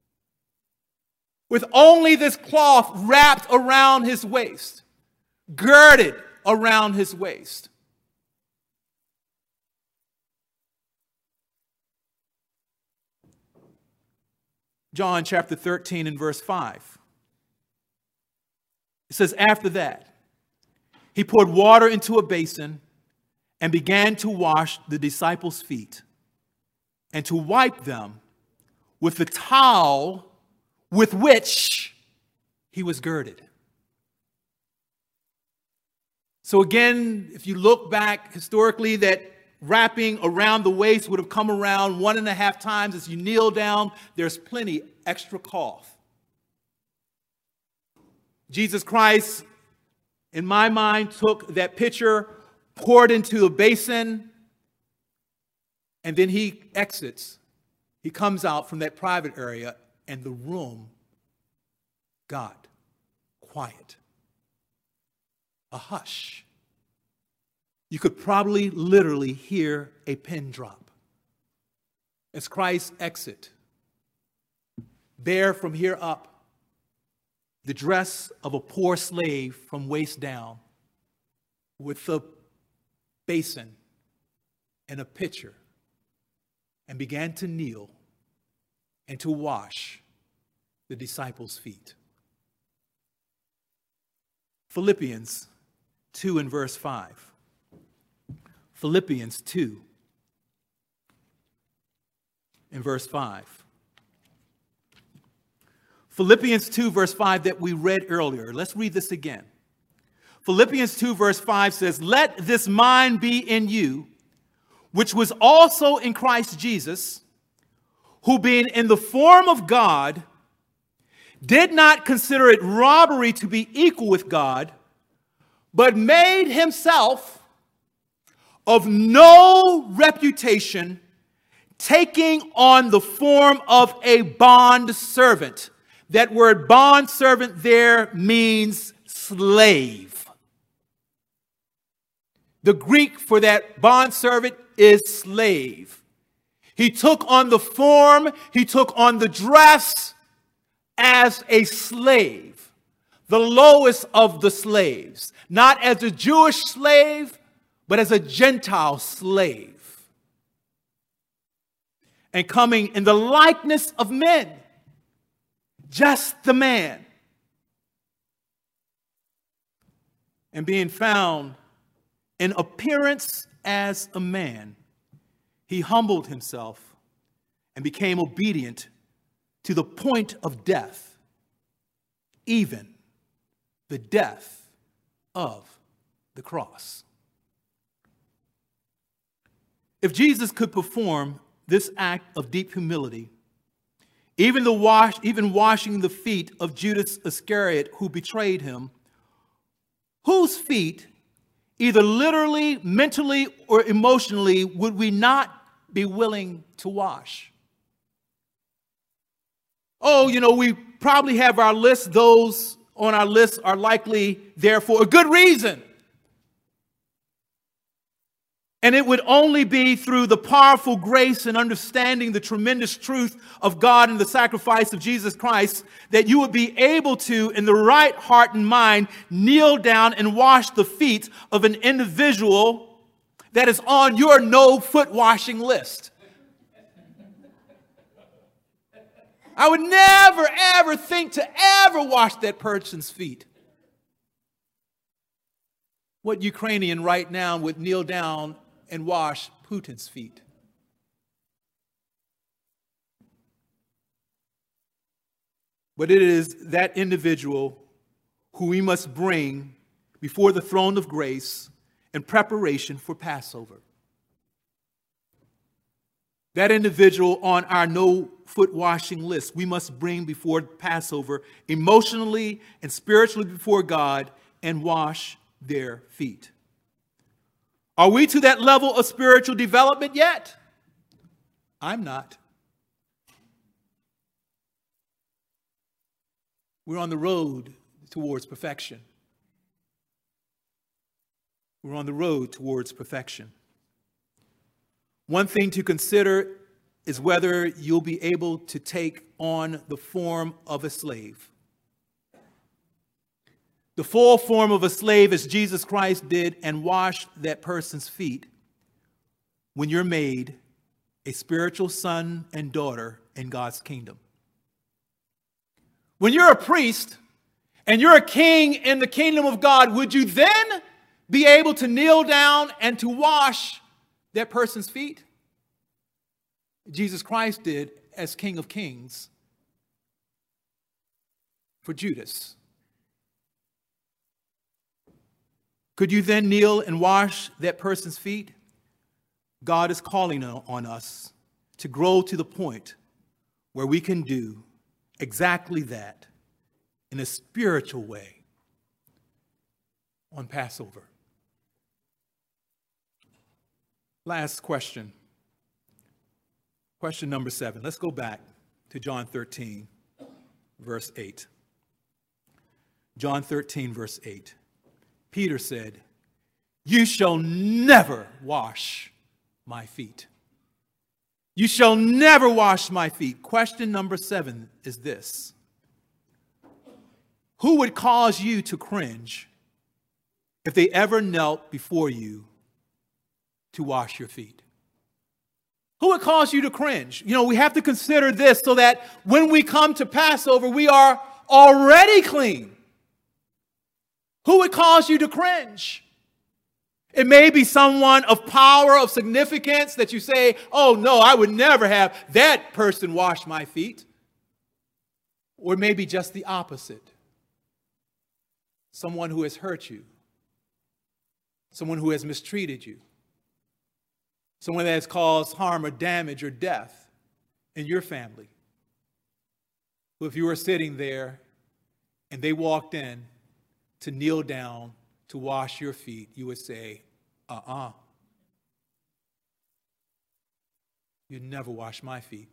with only this cloth wrapped around his waist, girded around his waist. John chapter 13 and verse 5. It says, after that, he poured water into a basin and began to wash the disciples' feet and to wipe them with the towel with which he was girded. So again, if you look back historically, that wrapping around the waist would have come around 1.5 times. As you kneel down, there's plenty extra cloth. Jesus Christ, in my mind, took that pitcher, poured into a basin, and then he exits. He comes out from that private area, and the room got quiet. A hush. You could probably literally hear a pin drop as Christ exit. Bare from here up, the dress of a poor slave from waist down, with a basin and a pitcher, and began to kneel and to wash the disciples' feet. Philippians 2 and verse 5. Philippians 2 and verse 5. Philippians 2 verse 5 that we read earlier. Let's read this again. Philippians 2 verse 5 says, let this mind be in you, which was also in Christ Jesus, who being in the form of God, did not consider it robbery to be equal with God, but made himself of no reputation, taking on the form of a bond servant. That word bond servant there means slave. The Greek for that bond servant is slave. He took on the form, he took on the dress as a slave, the lowest of the slaves, not as a Jewish slave, but as a Gentile slave. And coming in the likeness of men, just the man, and being found in appearance as a man, he humbled himself and became obedient to the point of death, even the death of the cross. If Jesus could perform this act of deep humility, even washing the feet of Judas Iscariot, who betrayed him, whose feet, either literally, mentally, or emotionally, would we not be willing to wash? Oh, we probably have our list. Those on our list are likely there for a good reason. And it would only be through the powerful grace and understanding the tremendous truth of God and the sacrifice of Jesus Christ that you would be able to, in the right heart and mind, kneel down and wash the feet of an individual that is on your no foot washing list. I would never, ever think to ever wash that person's feet. What Ukrainian right now would kneel down and wash Putin's feet? But it is that individual who we must bring before the throne of grace in preparation for Passover. That individual on our no foot washing list, we must bring before Passover emotionally and spiritually before God and wash their feet. Are we to that level of spiritual development yet? I'm not. We're on the road towards perfection. We're on the road towards perfection. One thing to consider is whether you'll be able to take on the form of a slave. The full form of a slave as Jesus Christ did and washed that person's feet when you're made a spiritual son and daughter in God's kingdom. When you're a priest and you're a king in the kingdom of God, would you then be able to kneel down and to wash that person's feet? Jesus Christ did as King of Kings for Judas. Could you then kneel and wash that person's feet? God is calling on us to grow to the point where we can do exactly that in a spiritual way on Passover. Last question. Question number 7. Let's go back to John 13, verse 8. John 13, verse 8. Peter said, "You shall never wash my feet. You shall never wash my feet." Question number 7 is this. Who would cause you to cringe if they ever knelt before you to wash your feet? Who would cause you to cringe? We have to consider this so that when we come to Passover, we are already clean. Who would cause you to cringe? It may be someone of power, of significance that you say, "Oh no, I would never have that person wash my feet." Or maybe just the opposite. Someone who has hurt you. Someone who has mistreated you. Someone that has caused harm or damage or death in your family. Well, if you were sitting there and they walked in to kneel down to wash your feet, you would say, you'd never wash my feet.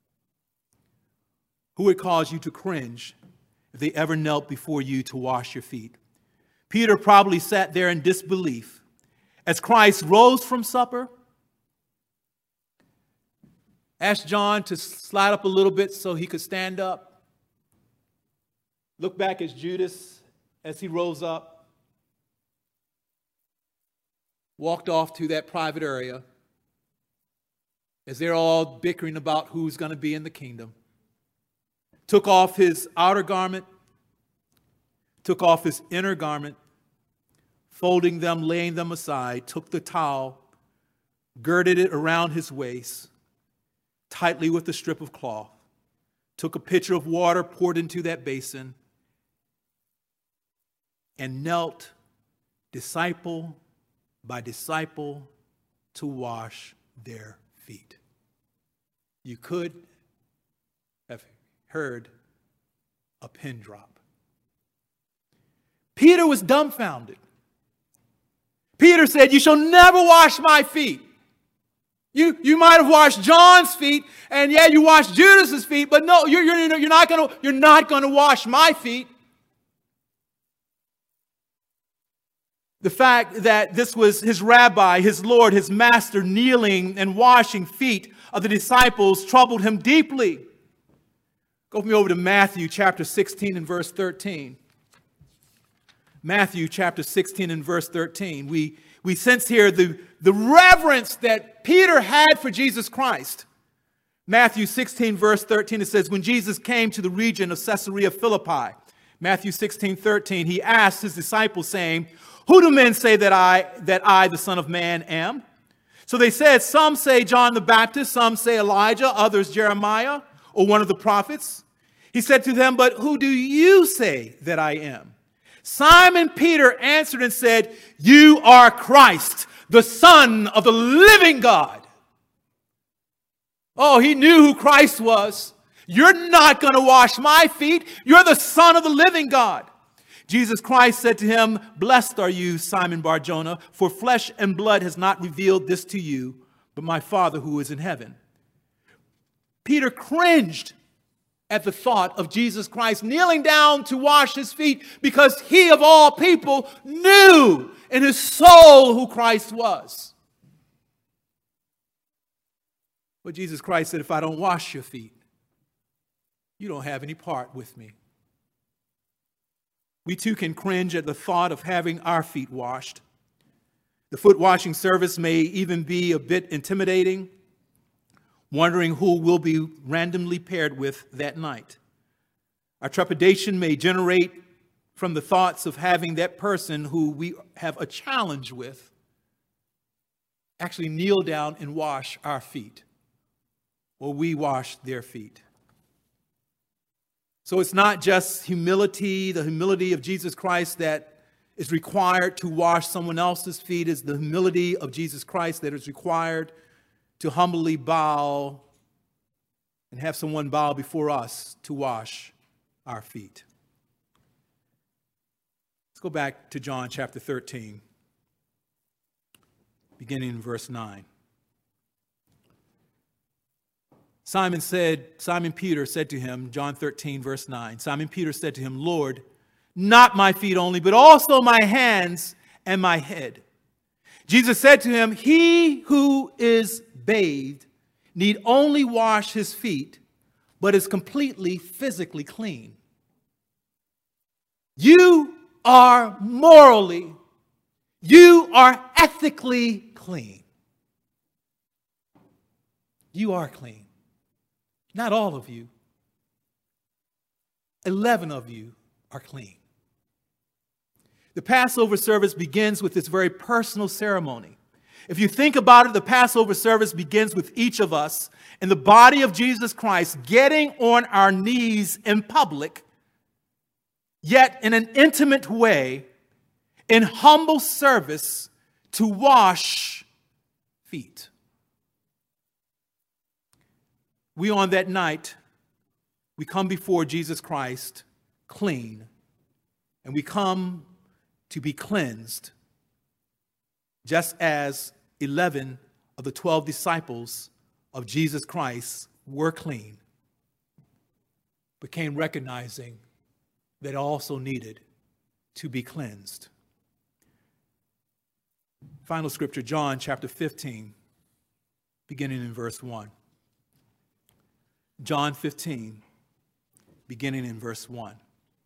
Who would cause you to cringe if they ever knelt before you to wash your feet? Peter probably sat there in disbelief as Christ rose from supper, asked John to slide up a little bit so he could stand up. Look back at Judas as he rose up, walked off to that private area as they're all bickering about who's going to be in the kingdom. Took off his outer garment, took off his inner garment, folding them, laying them aside, took the towel, girded it around his waist, tightly with a strip of cloth, took a pitcher of water, poured into that basin, and knelt disciple by disciple to wash their feet. You could have heard a pin drop. Peter was dumbfounded. Peter said, "You shall never wash my feet." You might have washed John's feet, and yeah, you washed Judas's feet, but no, you're not going to wash my feet. The fact that this was his rabbi, his Lord, his master kneeling and washing feet of the disciples troubled him deeply. Go with me over to Matthew chapter 16 and verse 13. Matthew chapter 16 and verse 13. We sense here the reverence that Peter had for Jesus Christ. Matthew 16 verse 13, it says, when Jesus came to the region of Caesarea Philippi, Matthew 16:13, he asked his disciples, saying, "Who do men say that I, the Son of Man, am?" So they said, some say John the Baptist, some say Elijah, others Jeremiah, or one of the prophets. He said to them, "But who do you say that I am?" Simon Peter answered and said, "You are Christ, the Son of the living God." Oh, he knew who Christ was. You're not going to wash my feet. You're the Son of the living God. Jesus Christ said to him, "Blessed are you, Simon Bar-Jonah, for flesh and blood has not revealed this to you, but my Father who is in heaven." Peter cringed at the thought of Jesus Christ kneeling down to wash his feet because he, of all people, knew in his soul who Christ was. But Jesus Christ said, "If I don't wash your feet, you don't have any part with me." We too can cringe at the thought of having our feet washed. The foot washing service may even be a bit intimidating, wondering who we'll be randomly paired with that night. Our trepidation may generate from the thoughts of having that person who we have a challenge with actually kneel down and wash our feet, or we wash their feet. So it's not just humility, the humility of Jesus Christ that is required to wash someone else's feet. It's the humility of Jesus Christ that is required to humbly bow and have someone bow before us to wash our feet. Let's go back to John chapter 13, beginning in verse 9. Simon Peter said to him, John 13, verse 9, Simon Peter said to him, "Lord, not my feet only, but also my hands and my head." Jesus said to him, "He who is bathed need only wash his feet, but is completely physically clean. You are morally, you are ethically clean." You are clean. Not all of you. 11 of you are clean. The Passover service begins with this very personal ceremony. If you think about it, the Passover service begins with each of us in the body of Jesus Christ getting on our knees in public, yet in an intimate way, in humble service to wash feet. we on that night, we come before Jesus Christ clean, and we come to be cleansed, just as 11 of the 12 disciples of Jesus Christ were clean, but came recognizing that also needed to be cleansed. Final scripture, John chapter 15, beginning in verse 1. John 15, beginning in verse 1.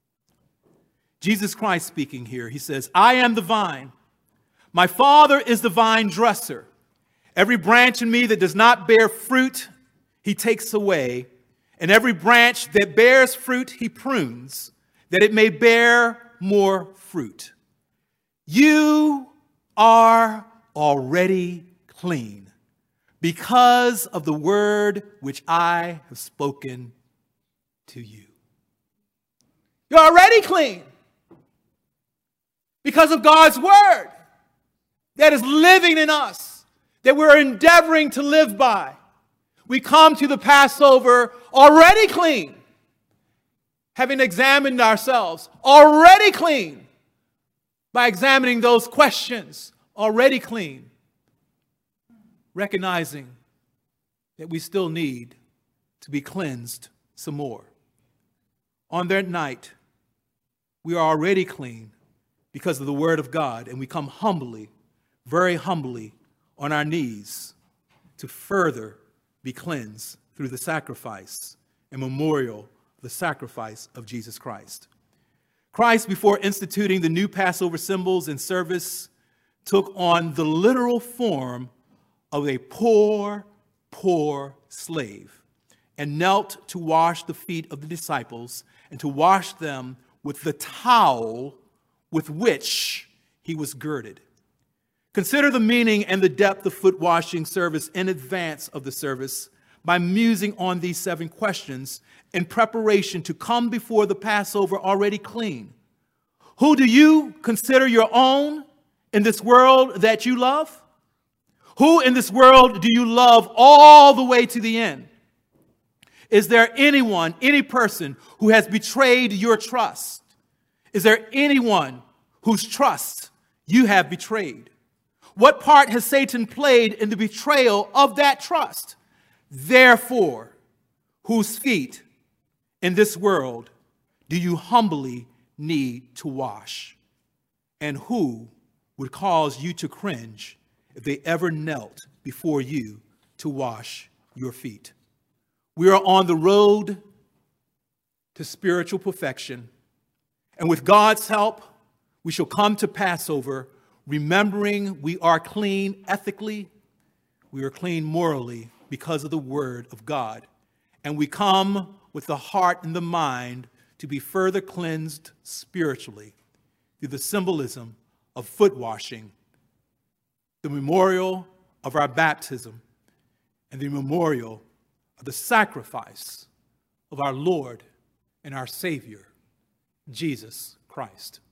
Jesus Christ speaking here, he says, I am the vine. My Father is the vine dresser. Every branch in me that does not bear fruit, he takes away. And every branch that bears fruit, he prunes, that it may bear more fruit. You are already clean because of the word which I have spoken to you. You're already clean because of God's word that is living in us, that we're endeavoring to live by. We come to the Passover already clean, having examined ourselves, already clean, by examining those questions, already clean, recognizing that we still need to be cleansed some more. On that night, we are already clean because of the word of God, and we come humbly, very humbly, on our knees to further be cleansed through the sacrifice and memorial of the sacrifice of Jesus Christ. Christ, before instituting the new Passover symbols and service, took on the literal form of a poor slave and knelt to wash the feet of the disciples and to wash them with the towel with which he was girded. Consider the meaning and the depth of foot washing service in advance of the service by musing on these 7 questions in preparation to come before the Passover already clean. Who do you consider your own in this world that you love? Who in this world do you love all the way to the end? Is there anyone, any person who has betrayed your trust? Is there anyone whose trust you have betrayed? What part has Satan played in the betrayal of that trust? Therefore, whose feet in this world do you humbly need to wash? And who would cause you to cringe if they ever knelt before you to wash your feet? We are on the road to spiritual perfection, and with God's help, we shall come to Passover remembering we are clean ethically, we are clean morally because of the word of God. And we come with the heart and the mind to be further cleansed spiritually through the symbolism of foot washing, the memorial of our baptism, and the memorial of the sacrifice of our Lord and our Savior, Jesus Christ.